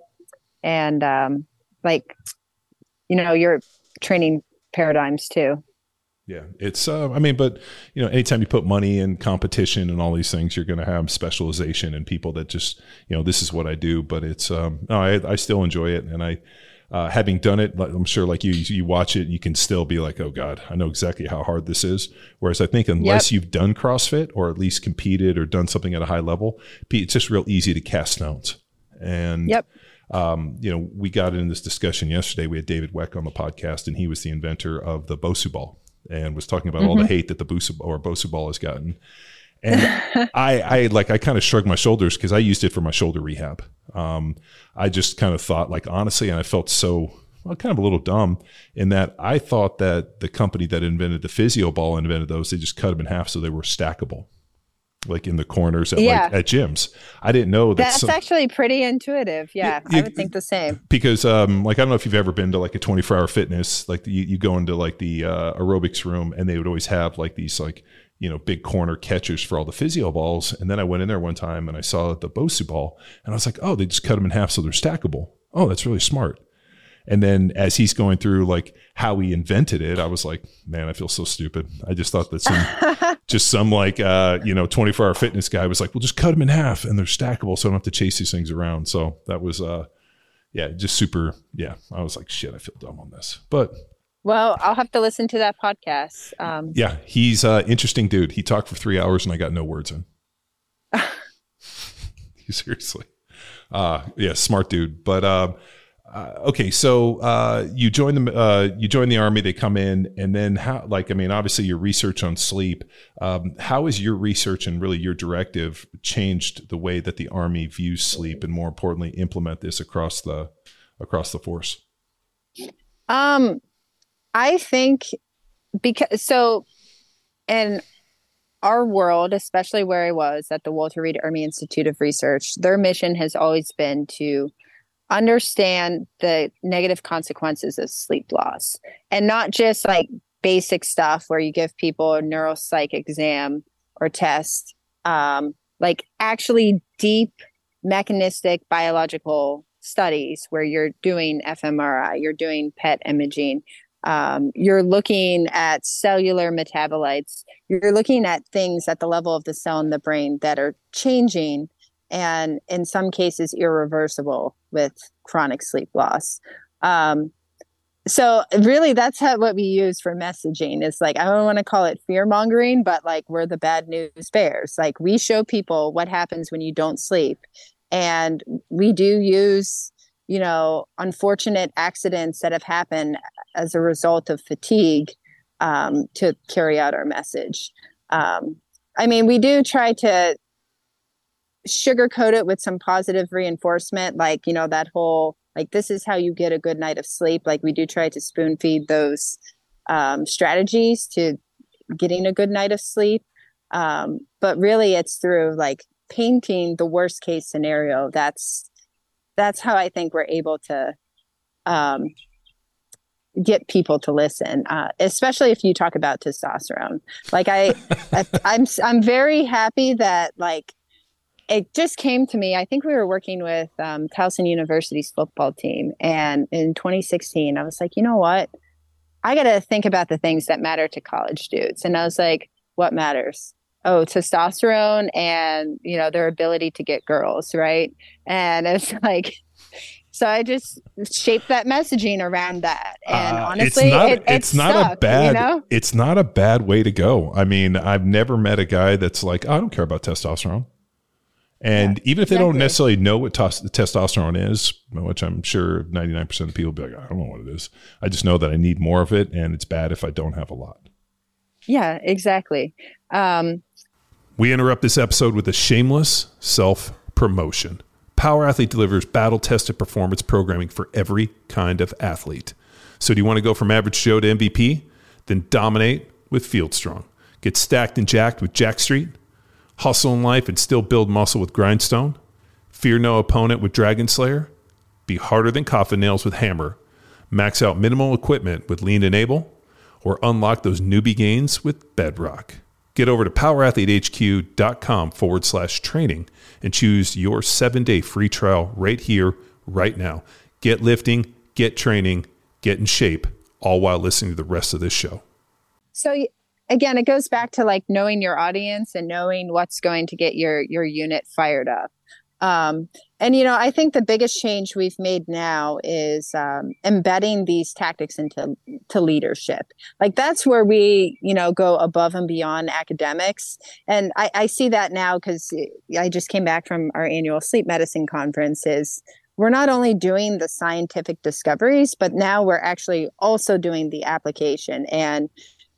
like, you know, your training paradigms too. Yeah, it's, I mean, but, you know, anytime you put money in competition and all these things, you're going to have specialization and people that just, you know, this is what I do. But it's, no, I still enjoy it. And I, having done it, I'm sure like you watch it, you can still be like, oh God, I know exactly how hard this is. Whereas I think unless you've done CrossFit or at least competed or done something at a high level, it's just real easy to cast stones. And, you know, we got in this discussion yesterday. We had David Weck on the podcast and he was the inventor of the Bosu ball. And was talking about all the hate that the Bosu ball has gotten. And I kind of shrugged my shoulders because I used it for my shoulder rehab. I just kind of thought like, honestly, and I felt so kind of a little dumb in that I thought that the company that invented the physio ball invented those, they just cut them in half so they were stackable. Like in the corners at at gyms. I didn't know that's actually pretty intuitive. Yeah, I would think the same. Because like I don't know if you've ever been to like a 24-hour fitness, like you go into like the aerobics room and they would always have like these like, you know, big corner catchers for all the physio balls. And then I went in there one time and I saw the Bosu ball and I was like, oh, they just cut them in half so they're stackable. Oh, that's really smart. And then as he's going through like how he invented it, I was like, man, I feel so stupid. I just thought that some like, you know, 24-hour fitness guy was like, well, just cut them in half and they're stackable. So I don't have to chase these things around. So that was, just super. Yeah. I was like, shit, I feel dumb on this, but. Well, I'll have to listen to that podcast. Yeah. He's an interesting dude. He talked for 3 hours and I got no words in. Seriously. Yeah. Smart dude. But, okay, so you join the Army. They come in, and then how? Like, I mean, obviously, your research on sleep. How has your research and really your directive changed the way that the Army views sleep, and more importantly, implement this across the force? I think in our world, especially where I was at the Walter Reed Army Institute of Research, their mission has always been to understand the negative consequences of sleep loss, and not just like basic stuff where you give people a neuropsych exam or test, like actually deep mechanistic biological studies where you're doing fMRI, you're doing PET imaging, you're looking at cellular metabolites, you're looking at things at the level of the cell in the brain that are changing and in some cases irreversible with chronic sleep loss. So really that's what we use for messaging. It's like, I don't want to call it fear mongering, but like we're the bad news bears. Like we show people what happens when you don't sleep. And we do use, you know, unfortunate accidents that have happened as a result of fatigue to carry out our message. I mean, we do try to sugarcoat it with some positive reinforcement, like, that whole, like, this is how you get a good night of sleep. Like, we do try to spoon feed those strategies to getting a good night of sleep. But really it's through like painting the worst case scenario. That's how I think we're able to get people to listen, especially if you talk about testosterone. Like I'm very happy that like it just came to me. I think we were working with Towson University's football team, and in 2016, I was like, you know what? I got to think about the things that matter to college dudes. And I was like, what matters? Oh, testosterone and, their ability to get girls, right? And it's like, so I just shaped that messaging around that. And honestly, it's not a bad way to go. I mean, I've never met a guy that's like, oh, I don't care about testosterone. And even if they don't necessarily know what testosterone is, which I'm sure 99% of the people will be like, I don't know what it is. I just know that I need more of it, and it's bad if I don't have a lot. Yeah, exactly. We interrupt this episode with a shameless self-promotion. Power Athlete delivers battle-tested performance programming for every kind of athlete. So do you want to go from average Joe to MVP? Then dominate with Field Strong. Get stacked and jacked with Jack Street. Hustle in life and still build muscle with Grindstone. Fear no opponent with Dragon Slayer. Be harder than coffin nails with Hammer. Max out minimal equipment with Lean Enable. Or unlock those newbie gains with Bedrock. Get over to powerathletehq.com/training and choose your 7-day free trial right here, right now. Get lifting, get training, get in shape, all while listening to the rest of this show. So again, it goes back to like knowing your audience and knowing what's going to get your unit fired up. And, I think the biggest change we've made now is embedding these tactics into leadership. Like that's where we, go above and beyond academics. And I see that now because I just came back from our annual sleep medicine conferences. We're not only doing the scientific discoveries, but now we're actually also doing the application and,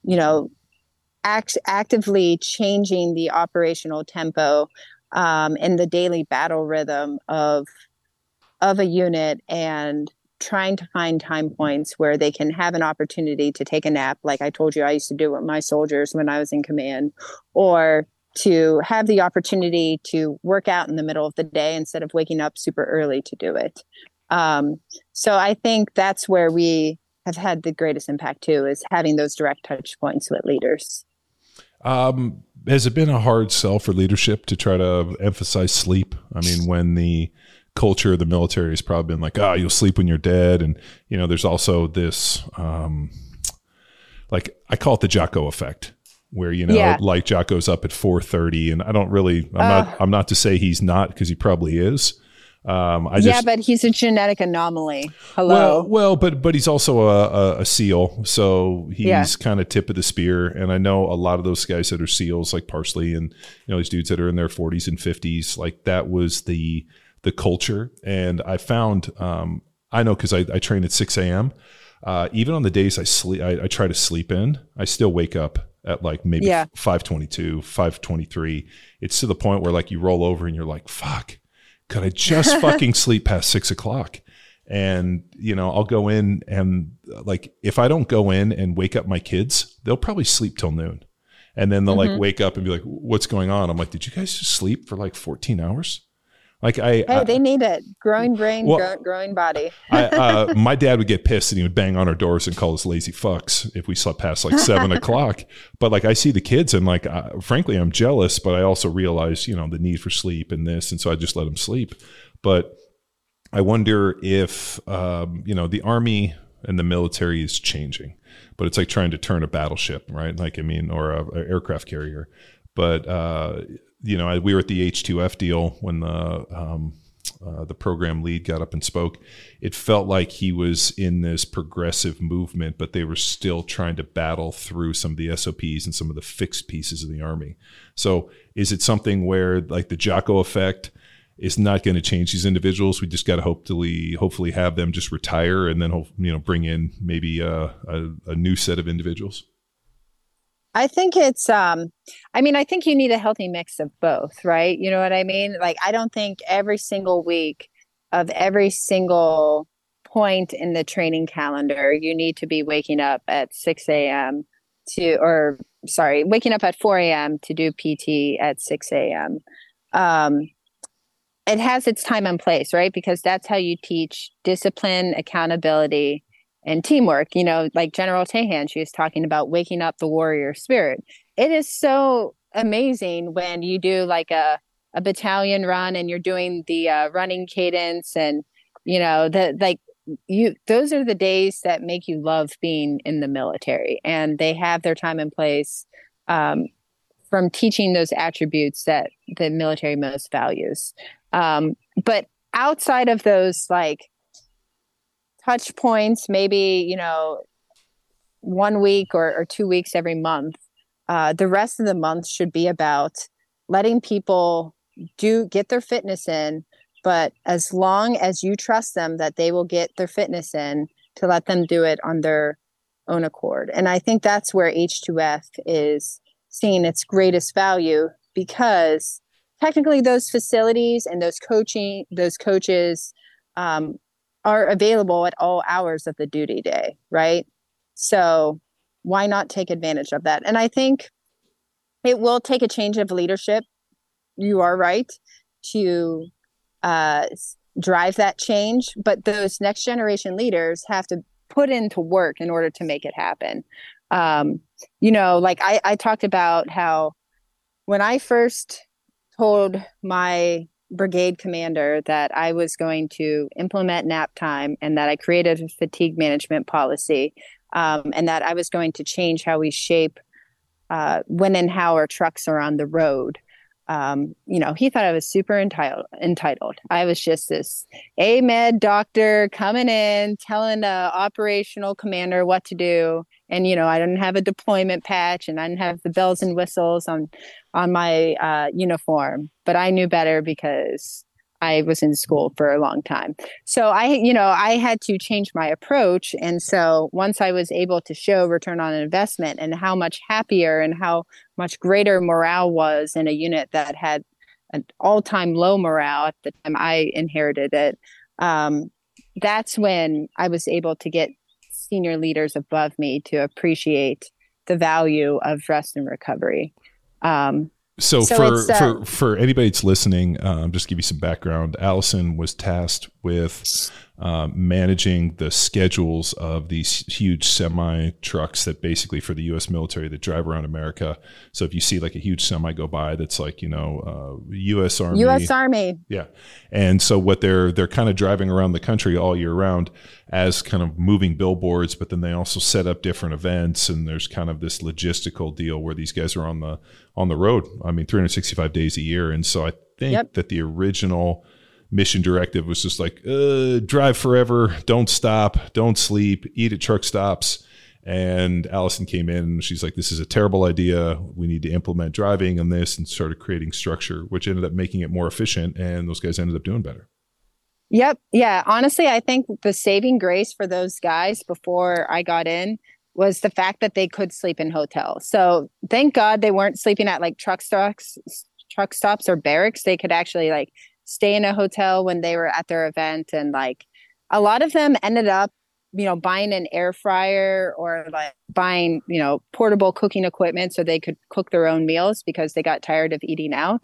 actively changing the operational tempo and the daily battle rhythm of a unit, and trying to find time points where they can have an opportunity to take a nap. Like I told you, I used to do with my soldiers when I was in command, or to have the opportunity to work out in the middle of the day instead of waking up super early to do it. So I think that's where we have had the greatest impact too, is having those direct touch points with leaders. Has it been a hard sell for leadership to try to emphasize sleep? I mean, when the culture of the military has probably been like, you'll sleep when you're dead. And, there's also this, like I call it the Jocko effect, where, like Jocko's up at 4:30, and I'm not to say he's not, because he probably is. But he's a genetic anomaly. Hello. Well, but he's also a SEAL, so he's kind of tip of the spear. And I know a lot of those guys that are SEALs, like Parsley, and these dudes that are in their 40s and 50s, like that was the culture. And I found, I know because I train at 6 a.m. Even on the days I try to sleep in, I still wake up at like maybe 5:22, 5:23. It's to the point where like you roll over and you're like, fuck. Could I just fucking sleep past 6 o'clock? And, I'll go in and like, if I don't go in and wake up my kids, they'll probably sleep till noon. And then they'll like wake up and be like, what's going on? I'm like, did you guys just sleep for like 14 hours? Like they need it. Growing brain, growing body. My dad would get pissed and he would bang on our doors and call us lazy fucks if we slept past like 7 o'clock. But like I see the kids and like, frankly, I'm jealous, but I also realize, the need for sleep and this. And so I just let them sleep. But I wonder if, the Army and the military is changing, but it's like trying to turn a battleship, right? Like, or a aircraft carrier. But, we were at the H2F deal when the program lead got up and spoke. It felt like he was in this progressive movement, but they were still trying to battle through some of the SOPs and some of the fixed pieces of the Army. So is it something where like the Jocko effect is not going to change these individuals? We just got to hopefully have them just retire and then bring in maybe a new set of individuals. I think it's I think you need a healthy mix of both, right? You know what I mean? Like I don't think every single week of every single point in the training calendar you need to be waking up at 6 a.m. waking up at 4 a.m. to do PT at 6 a.m. It has its time and place, right? Because that's how you teach discipline, accountability, and teamwork. You know, like General Tahan, she was talking about waking up the warrior spirit. It is so amazing when you do like a battalion run and you're doing the running cadence, and you know those are the days that make you love being in the military, and they have their time and place from teaching those attributes that the military most values. But outside of those like touch points, maybe, you know, 1 week or 2 weeks every month, the rest of the month should be about letting people get their fitness in, but as long as you trust them that they will get their fitness in, to let them do it on their own accord. And I think that's where H2F is seeing its greatest value, because technically those facilities and those coaches are available at all hours of the duty day, right? So why not take advantage of that? And I think it will take a change of leadership. You are right to drive that change, but those next generation leaders have to put into work in order to make it happen. You know, like I talked about how when I first told my brigade commander that I was going to implement nap time and that I created a fatigue management policy, and that I was going to change how we shape when and how our trucks are on the road. You know, he thought I was super entitled. I was just this AMED doctor coming in, telling the operational commander what to do. And, you know, I didn't have a deployment patch and I didn't have the bells and whistles on my uniform, but I knew better because I was in school for a long time. So I had to change my approach. And so once I was able to show return on investment and how much happier and how much greater morale was in a unit that had an all-time low morale at the time I inherited it, that's when I was able to get senior leaders above me to appreciate the value of rest and recovery. So for anybody that's listening, just to give you some background, Allison was tasked with managing the schedules of these huge semi trucks that basically for the U.S. military that drive around America. So if you see like a huge semi go by, that's like, you know, U.S. Army. Yeah. And so what they're kind of driving around the country all year round as kind of moving billboards, but then they also set up different events, and there's kind of this logistical deal where these guys are on the road. I mean, 365 days a year. And so I think that the original mission directive was just like, drive forever, don't stop, don't sleep, eat at truck stops. And Allison came in and she's like, this is a terrible idea. We need to implement driving on this, and started creating structure, which ended up making it more efficient. And those guys ended up doing better. Yep. Yeah. Honestly, I think the saving grace for those guys before I got in was the fact that they could sleep in hotels. So thank God they weren't sleeping at like truck stops or barracks. They could actually like stay in a hotel when they were at their event. And like a lot of them ended up, you know, buying an air fryer or like buying, you know, portable cooking equipment so they could cook their own meals because they got tired of eating out.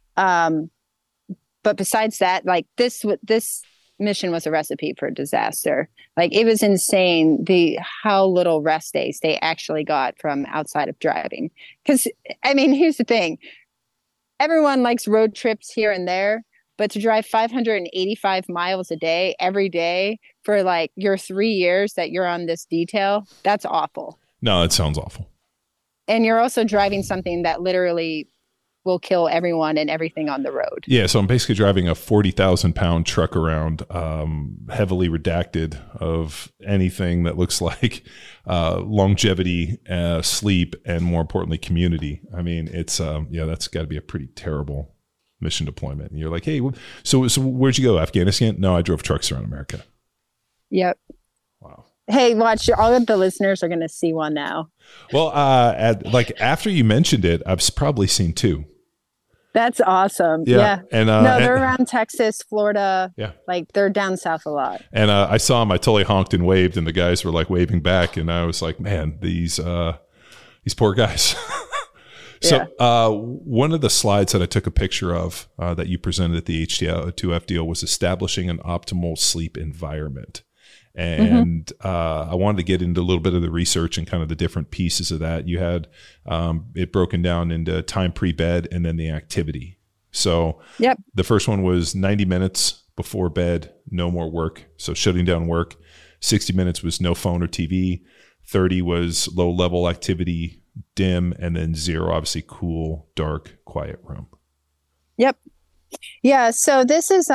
But besides that, like this mission was a recipe for disaster. Like it was insane how little rest days they actually got from outside of driving. Because I mean, here's the thing. Everyone likes road trips here and there, but to drive 585 miles a day, every day for like your 3 years that you're on this detail, that's awful. No, it sounds awful. And you're also driving something that literally will kill everyone and everything on the road. Yeah, so I'm basically driving a 40,000-pound truck around, heavily redacted of anything that looks like longevity, sleep, and more importantly, community. I mean, it's that's got to be a pretty terrible mission deployment. And you're like, hey, so where'd you go? Afghanistan? No, I drove trucks around America. Yep. Wow. Hey, watch, all of the listeners are going to see one now. Well, after you mentioned it, I've probably seen two. That's awesome. Yeah. And no, they're around Texas, Florida. Yeah. Like they're down south a lot. And I saw them. I totally honked and waved, and the guys were like waving back, and I was like, man, these poor guys. So one of the slides that I took a picture of that you presented at the HTL2F deal was establishing an optimal sleep environment. And I wanted to get into a little bit of the research and kind of the different pieces of that. You had it broken down into time pre-bed and then the activity. So the first one was 90 minutes before bed, no more work. So shutting down work. 60 minutes was no phone or TV. 30 was low-level activity, dim, and then 0, obviously cool, dark, quiet room. Yep. Yeah. So this is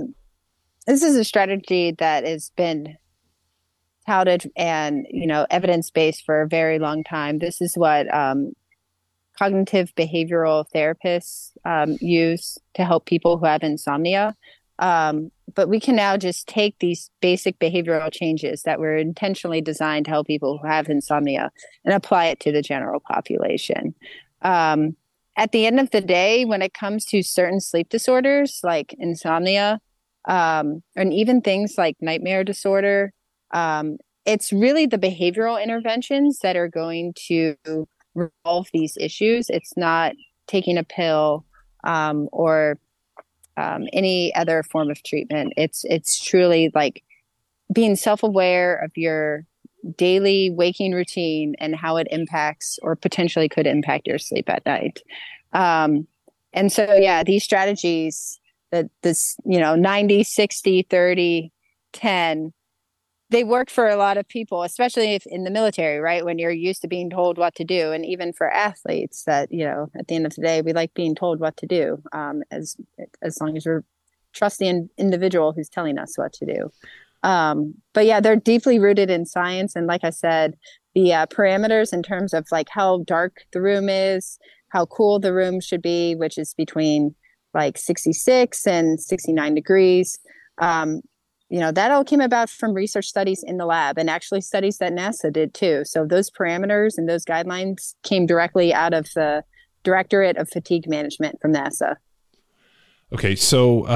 a strategy that has been touted and, evidence-based for a very long time. This is what cognitive behavioral therapists use to help people who have insomnia. But we can now just take these basic behavioral changes that were intentionally designed to help people who have insomnia and apply it to the general population. At the end of the day, when it comes to certain sleep disorders like insomnia, and even things like nightmare disorder, it's really the behavioral interventions that are going to resolve these issues. It's not taking a pill or any other form of treatment. It's truly like being self-aware of your daily waking routine and how it impacts or potentially could impact your sleep at night. And so, these strategies that this, 90, 60, 30, 10, they work for a lot of people, especially if in the military, right? When you're used to being told what to do. And even for athletes that, at the end of the day, we like being told what to do, as long as we're trust the individual who's telling us what to do. But they're deeply rooted in science. And like I said, the parameters in terms of like how dark the room is, how cool the room should be, which is between like 66 and 69 degrees. That all came about from research studies in the lab and actually studies that NASA did too. So those parameters and those guidelines came directly out of the Directorate of Fatigue Management from NASA. Okay. So,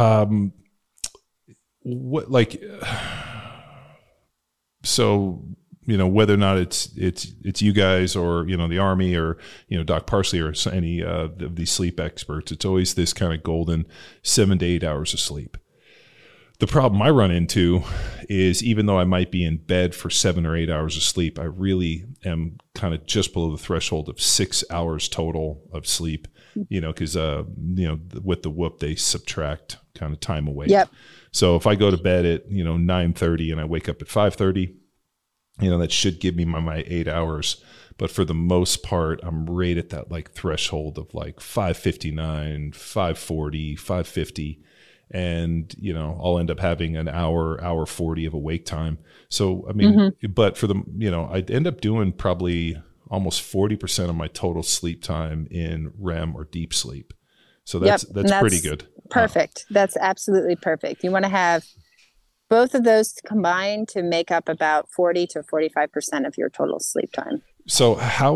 whether or not it's you guys or, the Army or, Doc Parsley or any of these sleep experts, it's always this kind of golden 7 to 8 hours of sleep. The problem I run into is even though I might be in bed for 7 or 8 hours of sleep, I really am kind of just below the threshold of 6 hours total of sleep, because, with the whoop, they subtract kind of time away. Yep. So if I go to bed at, 9:30 and I wake up at 5:30, that should give me my 8 hours. But for the most part, I'm right at that like threshold of like 5:59, 5:40, 5:50. And, I'll end up having an hour 40 of awake time. So, I mean, but for I'd end up doing probably almost 40% of my total sleep time in REM or deep sleep. So that's pretty good. Perfect. That's absolutely perfect. You want to have both of those combined to make up about 40 to 45% of your total sleep time. So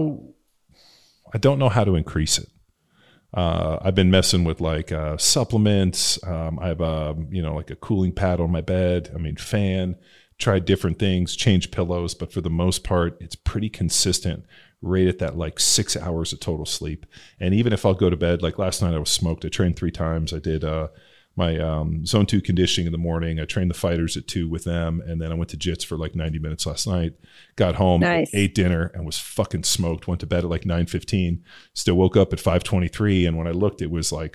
I don't know how to increase it. I've been messing with like supplements. I have like a cooling pad on my bed. Fan, tried different things, changed pillows, but for the most part, it's pretty consistent right at that like 6 hours of total sleep. And even if I'll go to bed, like last night I was smoked. I trained 3 times. I did my zone 2 conditioning in the morning. I trained the fighters at 2 with them. And then I went to JITS for like 90 minutes last night, got home, ate dinner and was fucking smoked. Went to bed at like 9:15, still woke up at 5:23. And when I looked, it was like,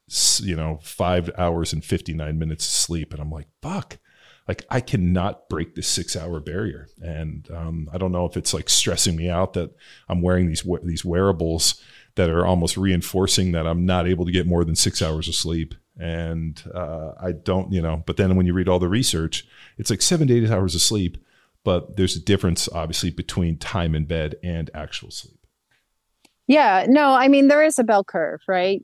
5 hours and 59 minutes of sleep. And I'm like, fuck, like I cannot break this 6 hour barrier. And I don't know if it's like stressing me out that I'm wearing these wearables that are almost reinforcing that I'm not able to get more than 6 hours of sleep. And I don't, but then when you read all the research, it's like 7 to 8 hours of sleep, but there's a difference obviously between time in bed and actual sleep. Yeah, no, there is a bell curve, right?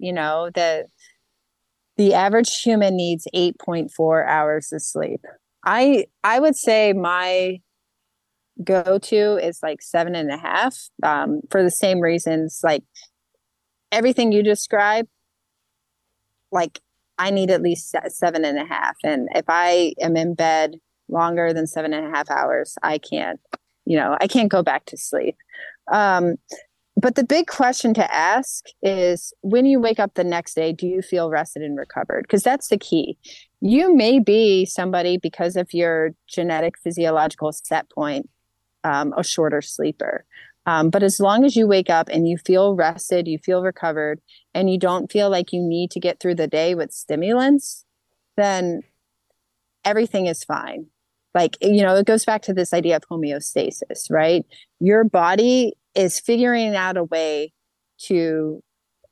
The average human needs 8.4 hours of sleep. I would say my go to is like 7.5, for the same reasons, like everything you describe, like I need at least 7.5. And if I am in bed longer than 7.5 hours, I can't go back to sleep. But the big question to ask is, when you wake up the next day, do you feel rested and recovered? Because that's the key. You may be somebody, because of your genetic physiological set point, a shorter sleeper. But as long as you wake up and you feel rested, you feel recovered, and you don't feel like you need to get through the day with stimulants, then everything is fine. Like, it goes back to this idea of homeostasis, right? Your body is figuring out a way to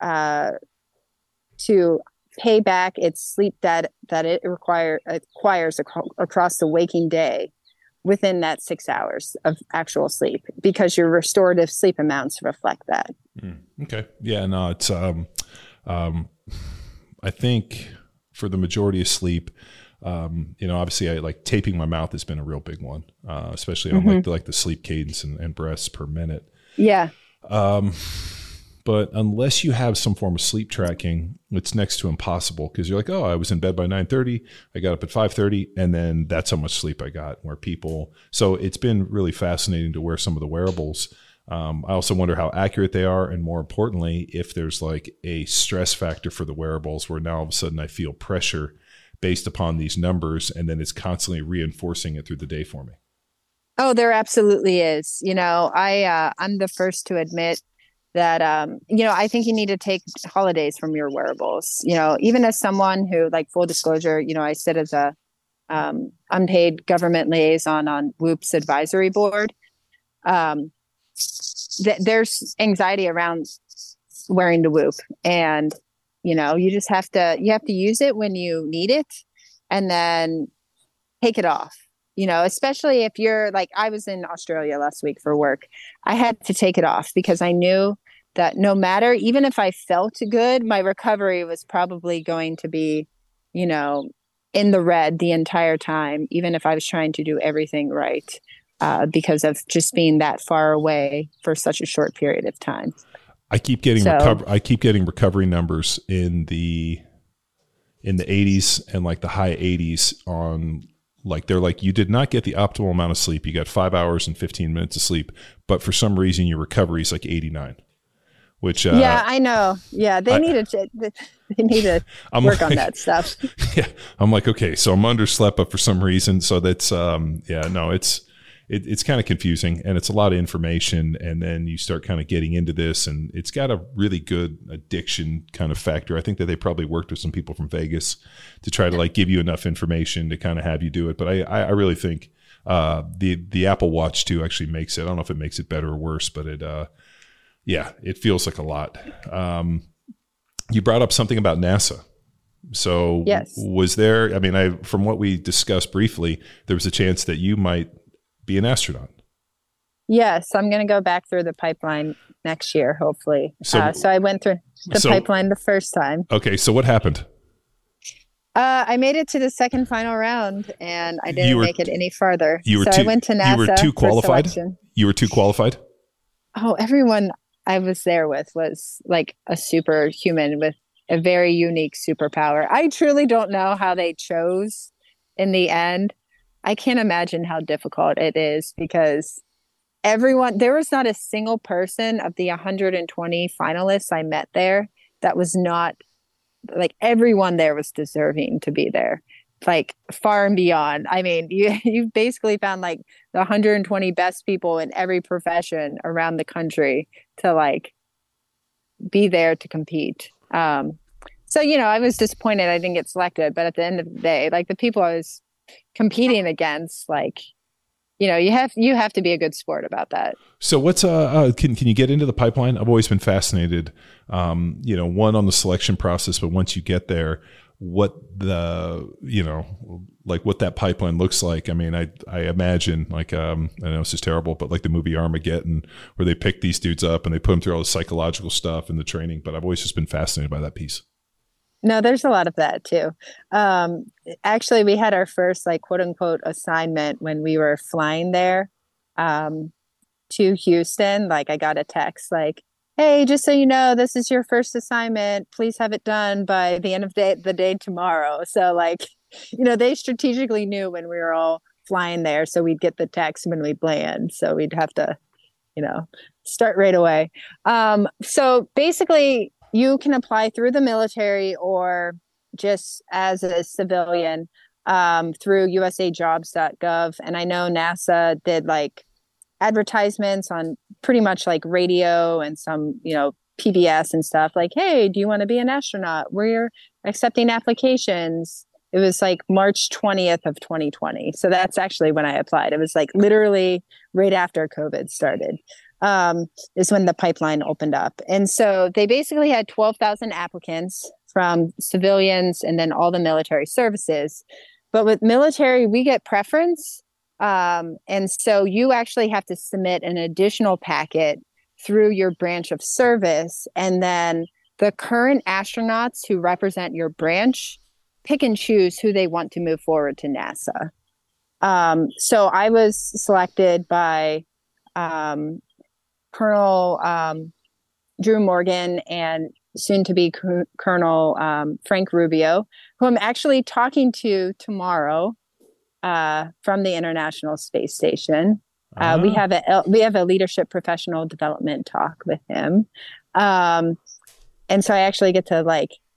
pay back its sleep that it acquires across the waking day within that 6 hours of actual sleep, because your restorative sleep amounts reflect that. Okay. Yeah, no, it's, I think for the majority of sleep, obviously I like taping my mouth has been a real big one, especially on like the sleep cadence and breaths per minute. Yeah. But unless you have some form of sleep tracking, it's next to impossible, because you're like, oh, I was in bed by 9:30, I got up at 5:30, and then that's how much sleep I got. So it's been really fascinating to wear some of the wearables. I also wonder how accurate they are, and more importantly, if there's like a stress factor for the wearables, where now all of a sudden I feel pressure based upon these numbers, and then it's constantly reinforcing it through the day for me. Oh, there absolutely is. I'm the first to admit that, I think you need to take holidays from your wearables. Even as someone who, like, full disclosure, I sit as a unpaid government liaison on WHOOP's advisory board. There's anxiety around wearing the WHOOP, and you just have to use it when you need it, and then take it off. Especially if you're like, I was in Australia last week for work. I had to take it off because I knew that no matter, even if I felt good, my recovery was probably going to be, in the red the entire time, even if I was trying to do everything right, because of just being that far away for such a short period of time. I keep getting recovery numbers in the 80s and like the high 80s on, like, they're like, you did not get the optimal amount of sleep. You got 5 hours and 15 minutes of sleep, but for some reason your recovery is like 89, which, yeah, I know. Yeah. They need to work on that stuff. Yeah. I'm like, okay, so I'm underslept, but for some reason. So that's, it's kind of confusing, and it's a lot of information. And then you start kind of getting into this, and it's got a really good addiction kind of factor. I think that they probably worked with some people from Vegas to try to like give you enough information to kind of have you do it. But I really think the Apple Watch 2 actually makes it. I don't know if it makes it better or worse, but it feels like a lot. You brought up something about NASA. So yes. Was there, from what we discussed briefly, there was a chance that you might be an astronaut. Yes, I'm going to go back through the pipeline next year, hopefully. So I went through the pipeline the first time. Okay, so what happened? I made it to the second final round, and I didn't make it any farther. I went to NASA. You were too qualified? You were too qualified? Oh, everyone I was there with was like a superhuman with a very unique superpower. I truly don't know how they chose in the end. I can't imagine how difficult it is, because there was not a single person of the 120 finalists I met there that was not, like, everyone there was deserving to be there, like far and beyond. You basically found like the 120 best people in every profession around the country to like be there to compete. So, I was disappointed I didn't get selected, but at the end of the day, like, the people I was competing against, like, you have to be a good sport about that. So what's can you get into the pipeline? I've always been fascinated, one, on the selection process, but once you get there, what what that pipeline looks like. I imagine, like, I know this is terrible, but like the movie Armageddon, where they pick these dudes up and they put them through all the psychological stuff and the training, but I've always just been fascinated by that piece. No, there's a lot of that too. Actually, we had our first, like, quote unquote assignment when we were flying there. to Houston. Like I got a text like, hey, just so you know, this is your first assignment. Please have it done by the end of the day tomorrow. So like, they strategically knew when we were all flying there. So we'd get the text when we'd land. So we'd have to, start right away. So basically you can apply through the military or just as a civilian through usajobs.gov. And I know NASA did like advertisements on pretty much like radio and some, PBS and stuff like, hey, do you want to be an astronaut? We're accepting applications. It was like March 20th of 2020. So that's actually when I applied. It was like literally right after COVID started is when the pipeline opened up. And so they basically had 12,000 applicants from civilians and then all the military services. But with military, we get preference. And so you actually have to submit an additional packet through your branch of service. And then the current astronauts who represent your branch pick and choose who they want to move forward to NASA. So I was selected by Colonel Drew Morgan and soon to be Colonel Frank Rubio, who I'm actually talking to tomorrow from the International Space Station. We have a leadership professional development talk with him. And so I actually get to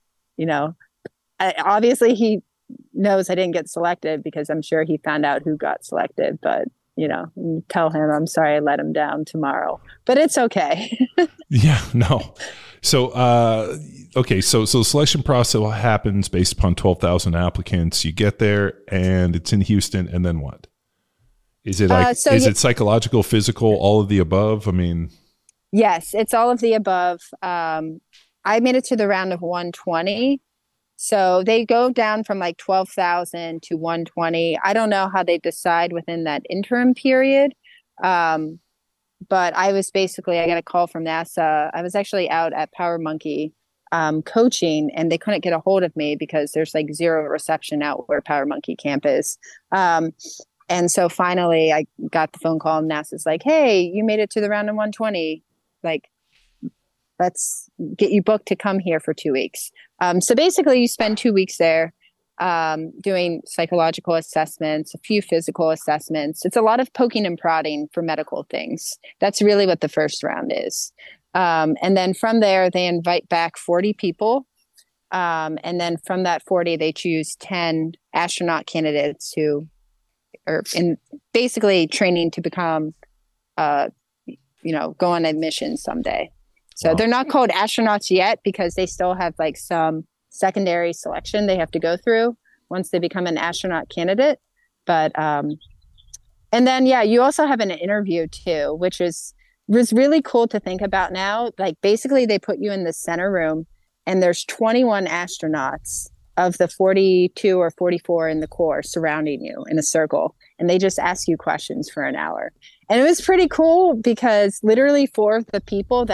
obviously he knows I didn't get selected because I'm sure he found out who got selected, but tell him I'm sorry I let him down tomorrow, but it's okay. Yeah, no. So, okay. So the selection process happens based upon 12,000 applicants. You get there and it's in Houston. And then what? Is it like, it psychological, physical, all of the above? I mean, yes, it's all of the above. I made it to the round of 120. So they go down from like 12,000 to 120. I don't know how they decide within that interim period. But I got a call from NASA. I was actually out at Power Monkey coaching and they couldn't get a hold of me because there's like zero reception out where Power Monkey camp is. And so finally I got the phone call and NASA's like, hey, you made it to the round of 120. Like, let's get you booked to come here for 2 weeks. So basically you spend 2 weeks there doing psychological assessments, a few physical assessments. It's a lot of poking and prodding for medical things. That's really what the first round is. And then from there, they invite back 40 people. And then from that 40, they choose 10 astronaut candidates who are in basically training to become, go on a mission someday. So they're not called astronauts yet because they still have like some secondary selection they have to go through once they become an astronaut candidate. But, and then, you also have an interview too, which was really cool to think about now. Like basically they put you in the center room and there's 21 astronauts of the 42 or 44 in the Corps surrounding you in a circle. And they just ask you questions for an hour. And it was pretty cool because literally 3 of the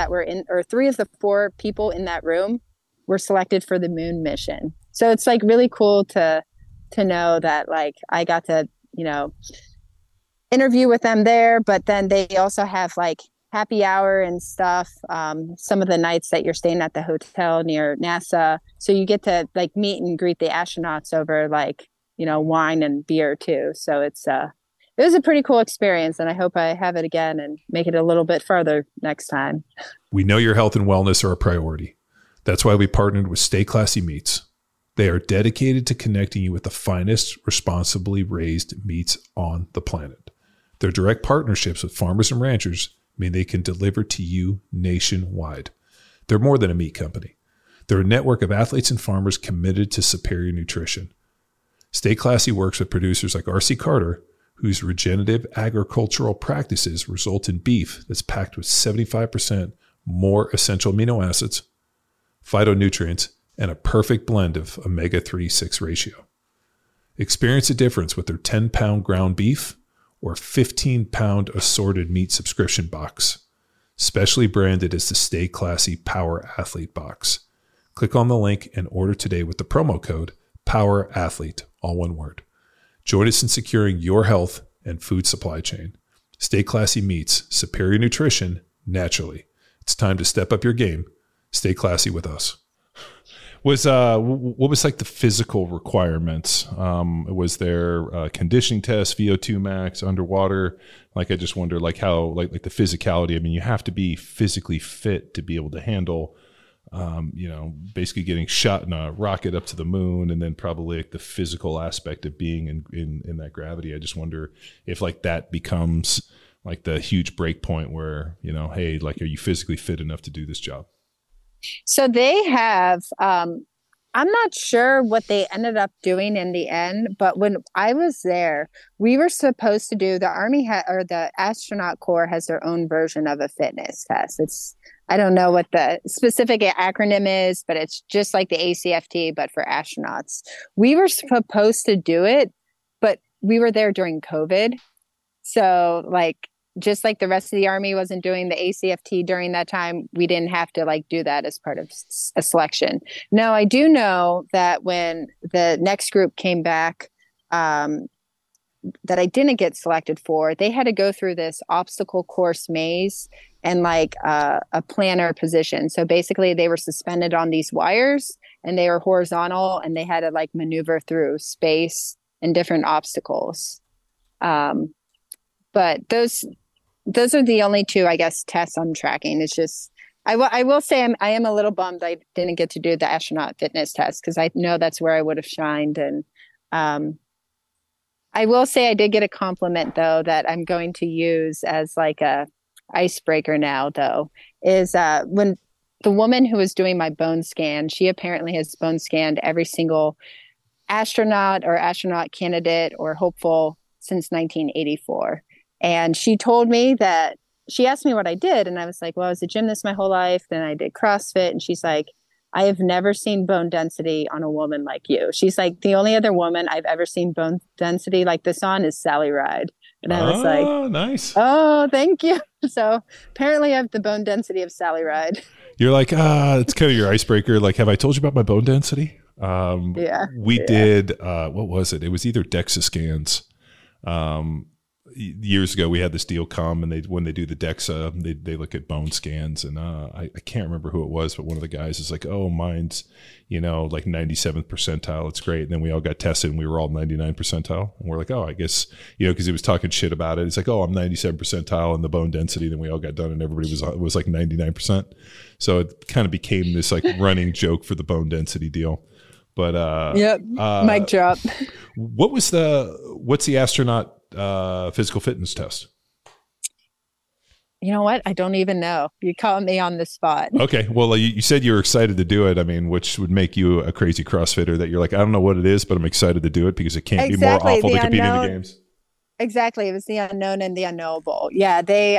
4 people in that room were selected for the moon mission. So it's like really cool to know that like I got to, interview with them there, but then they also have like happy hour and stuff. Some of the nights that you're staying at the hotel near NASA. So you get to like meet and greet the astronauts over like, wine and beer too. So it was a pretty cool experience and I hope I have it again and make it a little bit further next time. We know your health and wellness are a priority. That's why we partnered with Stay Classy Meats. They are dedicated to connecting you with the finest, responsibly raised meats on the planet. Their direct partnerships with farmers and ranchers mean they can deliver to you nationwide. They're more than a meat company. They're a network of athletes and farmers committed to superior nutrition. Stay Classy works with producers like R.C. Carter, whose regenerative agricultural practices result in beef that's packed with 75% more essential amino acids, phytonutrients, and a perfect blend of omega-3/6 ratio. Experience a difference with their 10-pound ground beef or 15-pound assorted meat subscription box, specially branded as the Stay Classy Power Athlete box. Click on the link and order today with the promo code POWERATHLETE, all one word. Join us in securing your health and food supply chain. Stay Classy meets superior nutrition naturally. It's time to step up your game. Stay classy with us. What was like the physical requirements? Was there conditioning tests, VO2 max, underwater? Like, I just wonder, like how, like the physicality. I mean, you have to be physically fit to be able to handle, basically getting shot in a rocket up to the moon, and then probably like the physical aspect of being in that gravity. I just wonder if like that becomes like the huge break point where, hey, like, are you physically fit enough to do this job? So they have, I'm not sure what they ended up doing in the end, but when I was there, we were supposed to do, the Army or the astronaut corps has their own version of a fitness test. I don't know what the specific acronym is, but it's just like the ACFT, but for astronauts. We were supposed to do it, but we were there during COVID. So like, just like the rest of the Army wasn't doing the ACFT during that time, we didn't have to like do that as part of a selection. Now, I do know that when the next group came back, that I didn't get selected for, they had to go through this obstacle course maze and like a planner position. So basically they were suspended on these wires and they were horizontal and they had to like maneuver through space and different obstacles. But those are the only two, I guess, tests I'm tracking. It's just, I will say I am a little bummed I didn't get to do the astronaut fitness test because I know that's where I would have shined. And I will say I did get a compliment, though, that I'm going to use as like a icebreaker now, though, is when the woman who was doing my bone scan, she apparently has bone scanned every single astronaut or astronaut candidate or hopeful since 1984. And she told me that, she asked me what I did. And I was like, well, I was a gymnast my whole life. Then I did CrossFit. And she's like, I have never seen bone density on a woman like you. She's like, the only other woman I've ever seen bone density like this on is Sally Ride. And I was like, oh, nice. Oh, thank you. So apparently I have the bone density of Sally Ride. You're like, it's kind of your icebreaker. Like, have I told you about my bone density? We did, what was it? It was either DEXA scans. Years ago, we had this deal come, and when they do the DEXA, they look at bone scans, and I can't remember who it was, but one of the guys is like, "Oh, mine's, like 97th percentile. It's great." And then we all got tested, and we were all 99 percentile, and we're like, "Oh, I guess because he was talking shit about it. It's like, oh, I'm 97 percentile in the bone density." Then we all got done, and everybody was like 99%. So it kind of became this like running joke for the bone density deal. But yep, mic drop. What's the astronaut physical fitness test? You know what? I don't even know. You caught me on the spot. Okay. Well, you said you were excited to do it. I mean, which would make you a crazy CrossFitter that you're like, I don't know what it is, but I'm excited to do it because it can't be more awful to compete in the games. Exactly. It was the unknown and the unknowable. Yeah. They,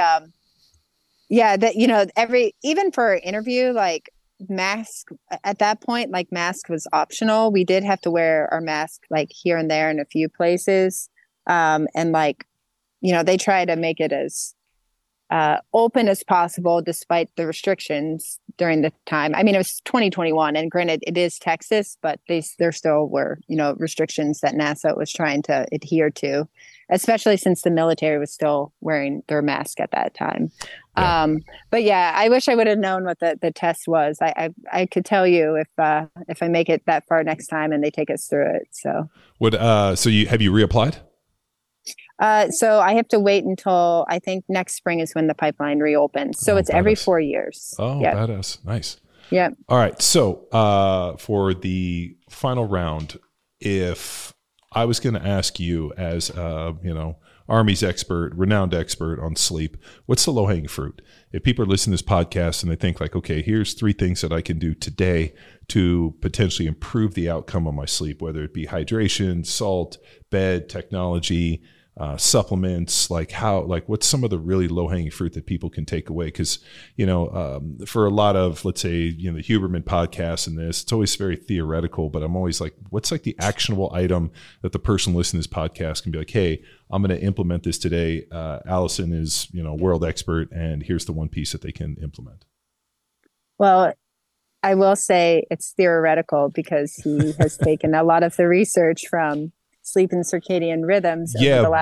even for an interview, like mask at that point, like mask was optional. We did have to wear our mask like here and there in a few places. And like, they try to make it as open as possible despite the restrictions during the time. I mean, it was 2021 and granted it is Texas, but there still were, restrictions that NASA was trying to adhere to, especially since the military was still wearing their mask at that time. Yeah. But yeah, I wish I would have known what the test was. I could tell you if I make it that far next time and they take us through it. So have you reapplied? So I have to wait until I think next spring is when the pipeline reopens. So it's every 4 years. Oh, yep. Badass. Nice. Yeah. All right. So for the final round, if I was going to ask you as, Army's expert, renowned expert on sleep, what's the low-hanging fruit? If people are listening to this podcast and they think like, okay, here's 3 things that I can do today to potentially improve the outcome of my sleep, whether it be hydration, salt, bed, technology, supplements, what's some of the really low-hanging fruit that people can take away? Because, for a lot of, let's say, the Huberman podcast and this, it's always very theoretical, but I'm always like, what's like the actionable item that the person listening to this podcast can be like, hey, I'm going to implement this today. Allison is, world expert, and here's the one piece that they can implement. Well, I will say it's theoretical because he has taken a lot of the research from sleep and circadian rhythms over the last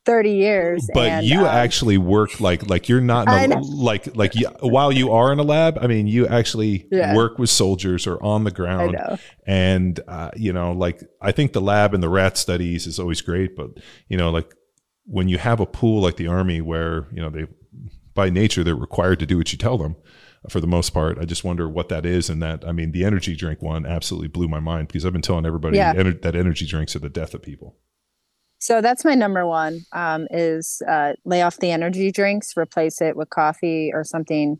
30 years. But and, you actually work like you're not in while you are in a lab. I mean, you actually work with soldiers or on the ground. I know. And like I think the lab and the rat studies is always great, but like when you have a pool like the Army, where they by nature they're required to do what you tell them. For the most part, I just wonder what that is. And that, I mean, the energy drink one absolutely blew my mind, because I've been telling everybody that energy drinks are the death of people. So that's my number one, is lay off the energy drinks, replace it with coffee or something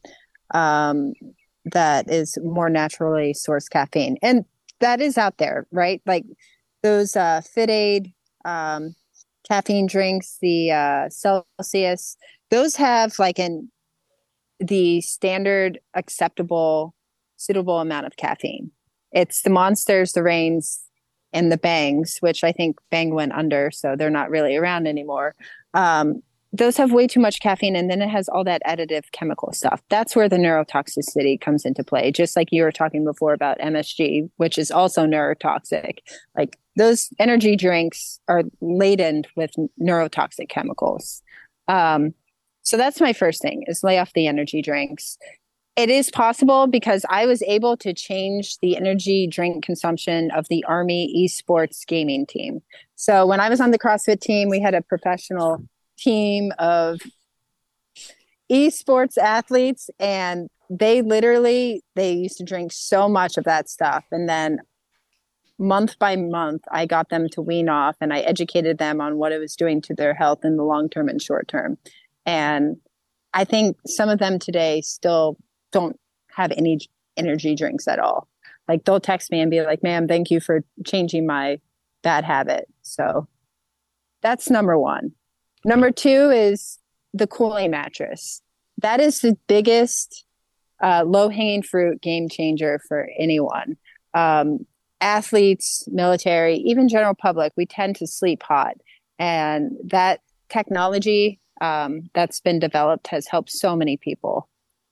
that is more naturally sourced caffeine. And that is out there, right? Like those Fit Aid caffeine drinks, the Celsius, those have like the standard acceptable suitable amount of caffeine. It's the Monsters, the Reigns, and the Bangs, which I think Bang went under, so they're not really around anymore. Those have way too much caffeine, and then it has all that additive chemical stuff. That's where the neurotoxicity comes into play. Just like you were talking before about MSG, which is also neurotoxic. Like those energy drinks are laden with neurotoxic chemicals. So that's my first thing, is lay off the energy drinks. It is possible because I was able to change the energy drink consumption of the Army esports gaming team. So when I was on the CrossFit team, we had a professional team of esports athletes, and they used to drink so much of that stuff. And then month by month, I got them to wean off, and I educated them on what it was doing to their health in the long term and short term. And I think some of them today still don't have any energy drinks at all. Like they'll text me and be like, "Ma'am, thank you for changing my bad habit." So that's number one. Number two is the cooling mattress. That is the biggest low-hanging fruit game changer for anyone. Athletes, military, even general public, we tend to sleep hot. And that technology that's been developed has helped so many people.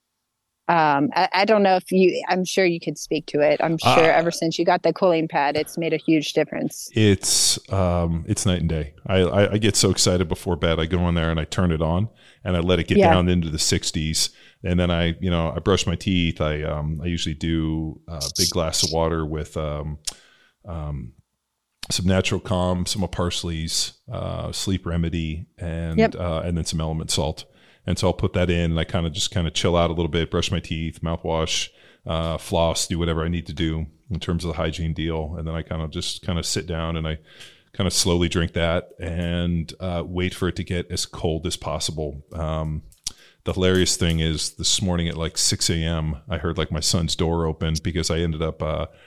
I don't know if I'm sure you could speak to it. I'm sure ever since you got the cooling pad, it's made a huge difference. It's night and day. I get so excited before bed. I go in there and I turn it on and I let it get down into the 60s. And then I brush my teeth. I usually do a big glass of water with some Natural Calm, some of Parsley's Sleep Remedy, and then some Element Salt. And so I'll put that in, and I kind of chill out a little bit, brush my teeth, mouthwash, floss, do whatever I need to do in terms of the hygiene deal. And then I kind of sit down and I kind of slowly drink that and wait for it to get as cold as possible. The hilarious thing is this morning at like 6 a.m., I heard like my son's door open because I ended up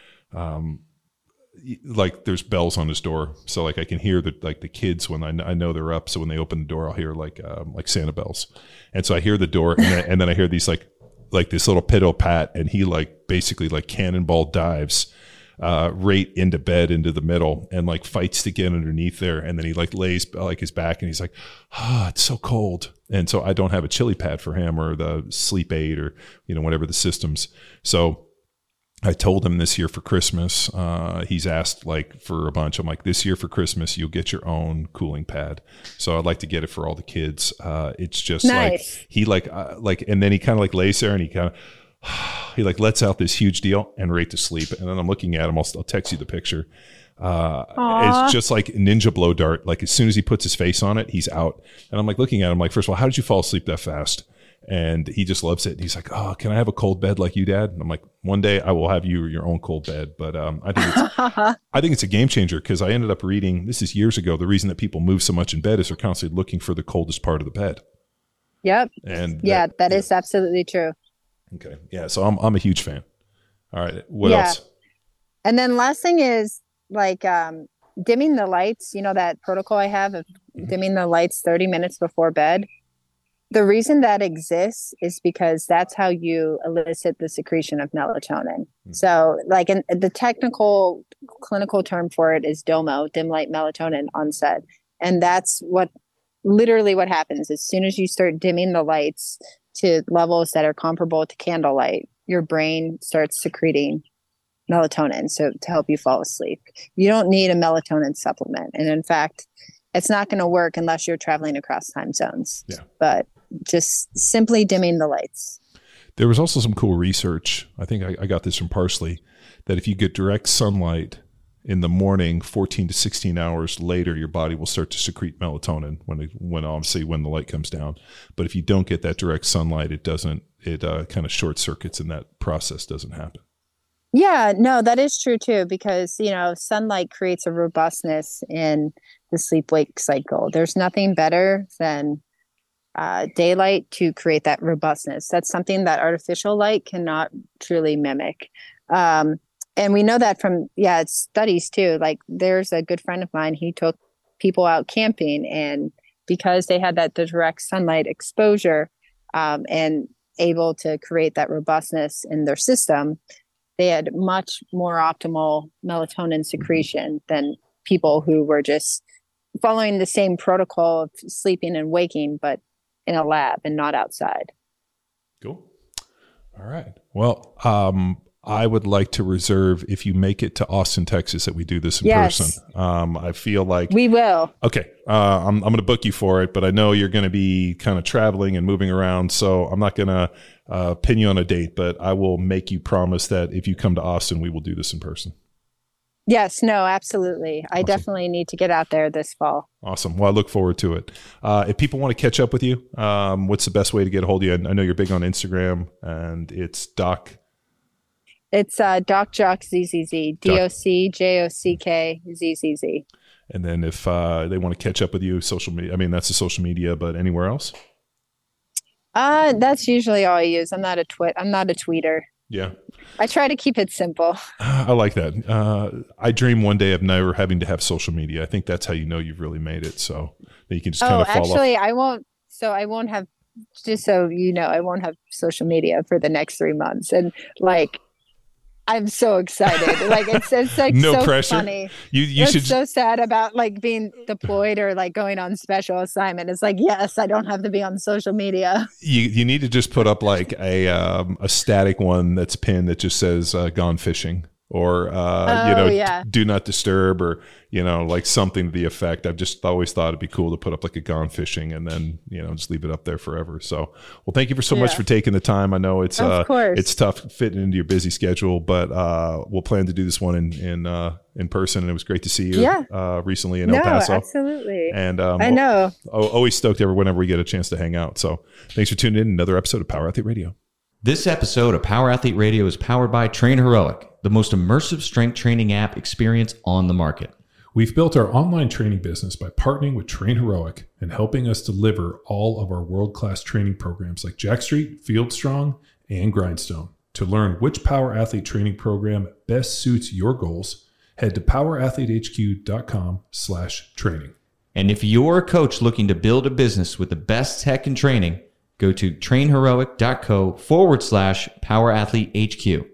like there's bells on his door, so like I can hear the kids when I know they're up. So when they open the door, I'll hear like Santa bells, and so I hear the door, and then I hear these like this little piddle pat, and he like basically like cannonball dives right into bed, into the middle, and like fights to get underneath there, and then he like lays like his back, and he's like, it's so cold. And so I don't have a chili pad for him or the Sleep Aid or whatever the systems. So I told him this year for Christmas, he's asked like for a bunch. I'm like, this year for Christmas, you'll get your own cooling pad. So I'd like to get it for all the kids. It's just nice. Like he and then he kind of like lays there and he like lets out this huge deal and right to sleep. And then I'm looking at him. I'll text you the picture. It's just like ninja blow dart. Like as soon as he puts his face on it, he's out. And I'm like looking at him like, first of all, how did you fall asleep that fast? And he just loves it. And he's like, "Oh, can I have a cold bed like you, Dad?" And I'm like, "One day I will have you your own cold bed." But I think it's a game changer, because I ended up reading, this is years ago, the reason that people move so much in bed is they're constantly looking for the coldest part of the bed. Yep. And that is absolutely true. Okay. Yeah. So I'm a huge fan. All right. What else? And then last thing is like dimming the lights. That protocol I have of dimming the lights 30 minutes before bed. The reason that exists is because that's how you elicit the secretion of melatonin. Mm-hmm. So like the technical clinical term for it is DOMO, dim light melatonin onset. And that's literally what happens. As soon as you start dimming the lights to levels that are comparable to candlelight, your brain starts secreting melatonin. So to help you fall asleep, you don't need a melatonin supplement. And in fact, it's not going to work unless you're traveling across time zones. Yeah. But just simply dimming the lights. There was also some cool research. I think I got this from Parsley, that if you get direct sunlight in the morning, 14 to 16 hours later, your body will start to secrete melatonin when the light comes down. But if you don't get that direct sunlight, it kind of short circuits and that process doesn't happen. Yeah, no, that is true too, because, sunlight creates a robustness in the sleep-wake cycle. There's nothing better than daylight to create that robustness. That's something that artificial light cannot truly mimic. And we know that from, studies too. Like, there's a good friend of mine, he took people out camping, and because they had that direct sunlight exposure and able to create that robustness in their system, they had much more optimal melatonin secretion than people who were just following the same protocol of sleeping and waking, but in a lab and not outside. Cool. All right. Well, I would like to reserve, if you make it to Austin, Texas, that we do this in person. I feel like we will. Okay. I'm going to book you for it, but I know you're going to be kind of traveling and moving around. So I'm not going to pin you on a date, but I will make you promise that if you come to Austin, we will do this in person. Yes, no, absolutely. I definitely need to get out there this fall. Awesome. Well, I look forward to it. If people want to catch up with you, what's the best way to get a hold of you? I know you're big on Instagram, and it's Doc. It's Doc Jock ZZZ, DOCJOCKZZZ. And then if they want to catch up with you, social media, that's the social media, but anywhere else? That's usually all I use. I'm not a tweeter. Yeah. I try to keep it simple. I like that. I dream one day of never having to have social media. I think that's how you know you've really made it. So that you can just kind of fall actually, off. I won't. So I won't have, just so you know, I won't have social media for the next 3 months. And I'm so excited. It's like no so pressure. Funny. You should. So sad about being deployed or going on special assignment. It's yes, I don't have to be on social media. You need to just put up a static one that's pinned that just says "gone fishing" or do not disturb, or something to the effect. I've just always thought it'd be cool to put up a "gone fishing" and then just leave it up there forever. So, well, thank you so much for taking the time. I know it's tough fitting into your busy schedule, but we'll plan to do this one in person. And it was great to see you recently in El Paso. Absolutely. And I know. Always stoked whenever we get a chance to hang out. So thanks for tuning in. Another episode of Power Athlete Radio. This episode of Power Athlete Radio is powered by Train Heroic, the most immersive strength training app experience on the market. We've built our online training business by partnering with Train Heroic and helping us deliver all of our world-class training programs like Jack Street, Field Strong, and Grindstone. To learn which Power Athlete training program best suits your goals, head to powerathletehq.com/training. And if you're a coach looking to build a business with the best tech and training, go to trainheroic.co/powerathletehq.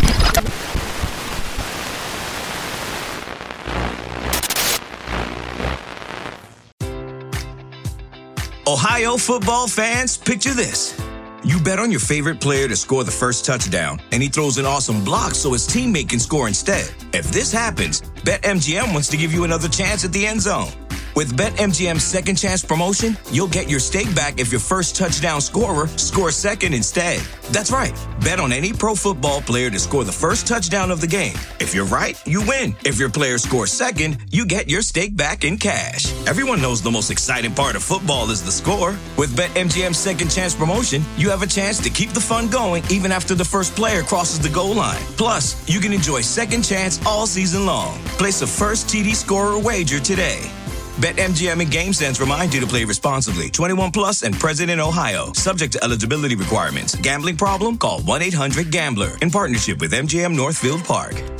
Ohio football fans, picture this. You bet on your favorite player to score the first touchdown, and he throws an awesome block so his teammate can score instead. If this happens, BetMGM wants to give you another chance at the end zone. With BetMGM's second chance promotion, you'll get your stake back if your first touchdown scorer scores second instead. That's right. Bet on any pro football player to score the first touchdown of the game. If you're right, you win. If your player scores second, you get your stake back in cash. Everyone knows the most exciting part of football is the score. With BetMGM's second chance promotion, you have a chance to keep the fun going even after the first player crosses the goal line. Plus, you can enjoy second chance all season long. Place a first TD scorer wager today. BetMGM and GameSense remind you to play responsibly. 21 plus and present in Ohio. Subject to eligibility requirements. Gambling problem? Call 1-800-GAMBLER. In partnership with MGM Northfield Park.